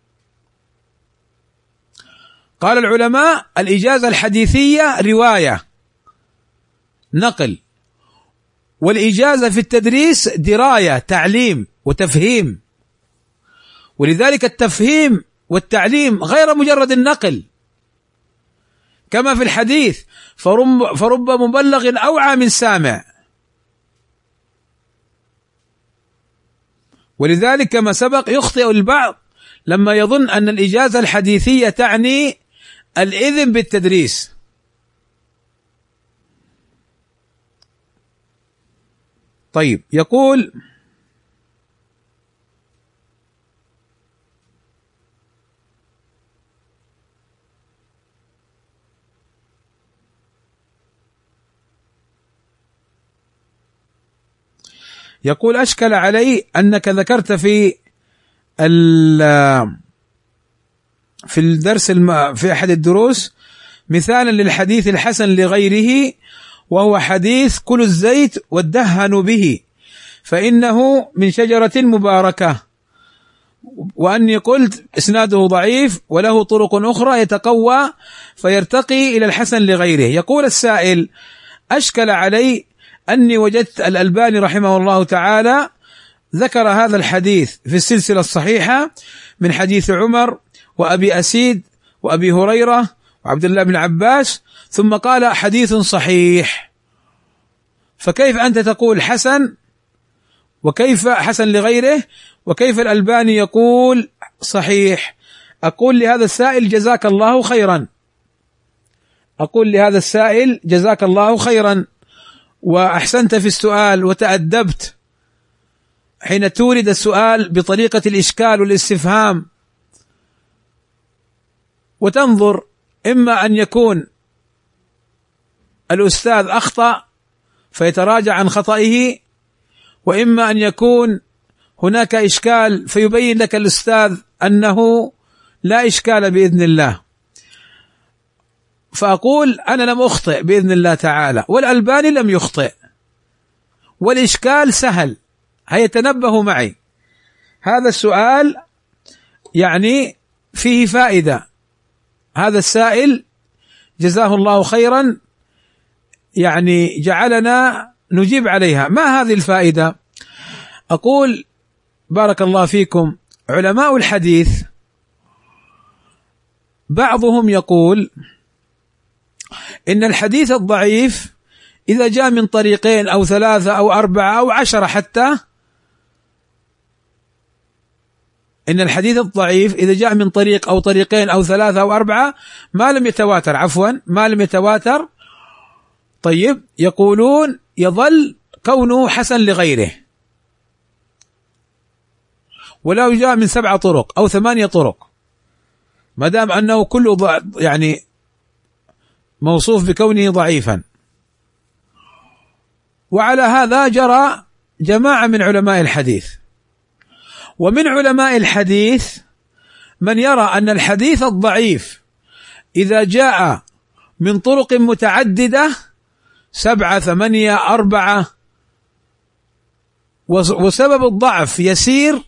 Speaker 1: قال العلماء: الإجازة الحديثية رواية نقل، والإجازة في التدريس دراية تعليم وتفهيم، ولذلك التفهيم والتعليم غير مجرد النقل، كما في الحديث: فرب, فرب مبلغ أوعى من سامع. ولذلك كما سبق يخطئ البعض لما يظن أن الإجازة الحديثية تعني الإذن بالتدريس. طيب، يقول: يقول أشكل علي أنك ذكرت في في الدرس الم... في أحد الدروس مثالا للحديث الحسن لغيره، وهو حديث: كلوا الزيت وادهنوا به فإنه من شجرة مباركة، وأني قلت إسناده ضعيف وله طرق أخرى يتقوى فيرتقي إلى الحسن لغيره. يقول السائل: أشكل علي أني وجدت الألباني رحمه الله تعالى ذكر هذا الحديث في السلسلة الصحيحة من حديث عمر وأبي أسيد وأبي هريرة وعبد الله بن عباس، ثم قال حديث صحيح، فكيف أنت تقول حسن، وكيف حسن لغيره، وكيف الألباني يقول صحيح؟ أقول لهذا السائل: جزاك الله خيرا. أقول لهذا السائل: جزاك الله خيرا، وأحسنت في السؤال وتأدبت حين تورد السؤال بطريقة الإشكال والاستفهام، وتنظر إما أن يكون الأستاذ أخطأ فيتراجع عن خطئه، وإما أن يكون هناك إشكال فيبين لك الأستاذ أنه لا إشكال بإذن الله. فأقول: أنا لم أخطئ بإذن الله تعالى، والألباني لم يخطئ، والإشكال سهل. هيا تنبهوا معي، هذا السؤال يعني فيه فائدة. هذا السائل جزاه الله خيرا يعني جعلنا نجيب عليها. ما هذه الفائدة؟ أقول: بارك الله فيكم، علماء الحديث بعضهم يقول إن الحديث الضعيف إذا جاء من طريقين أو ثلاثة أو أربعة أو عشرة حتى، إن الحديث الضعيف إذا جاء من طريق أو طريقين أو ثلاثة أو أربعة ما لم يتواتر، عفوا ما لم يتواتر، طيب، يقولون يظل كونه حسن لغيره. ولو جاء من سبعة طرق أو ثمانية طرق، ما دام أنه كله يعني موصوف بكونه ضعيفا. وعلى هذا جرى جماعة من علماء الحديث. ومن علماء الحديث من يرى أن الحديث الضعيف إذا جاء من طرق متعددة، سبعة ثمانية أربعة، وسبب الضعف يسير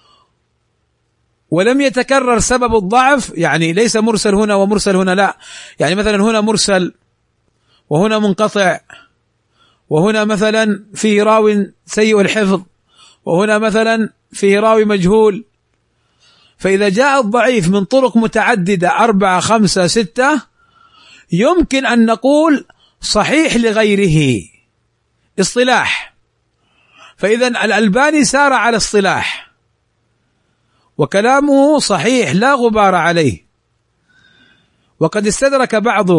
Speaker 1: ولم يتكرر سبب الضعف، يعني ليس مرسل هنا ومرسل هنا، لا، يعني مثلا هنا مرسل وهنا منقطع، وهنا مثلا فيه راو سيء الحفظ، وهنا مثلا فيه راوي مجهول. فإذا جاء الضعيف من طرق متعددة أربعة خمسة ستة، يمكن أن نقول صحيح لغيره اصطلاح. فإذا الألباني سار على اصطلاح، وكلامه صحيح لا غبار عليه. وقد استدرك بعض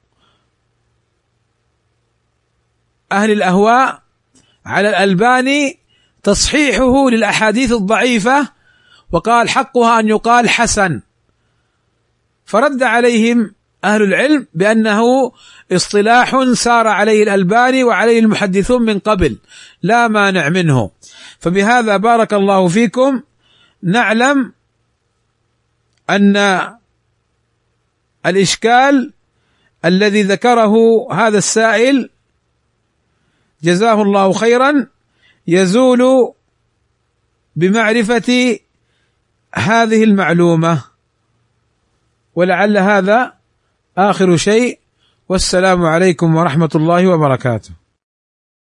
Speaker 1: أهل الأهواء على الألباني تصحيحه للأحاديث الضعيفة، وقال حقها أن يقال حسن، فرد عليهم أهل العلم بأنه اصطلاح سار عليه الألباني وعليه المحدثون من قبل، لا مانع منه. فبهذا بارك الله فيكم نعلم أن الإشكال الذي ذكره هذا السائل جزاه الله خيرا يزول بمعرفة هذه المعلومة، ولعل هذا آخر شيء، والسلام عليكم ورحمة الله وبركاته.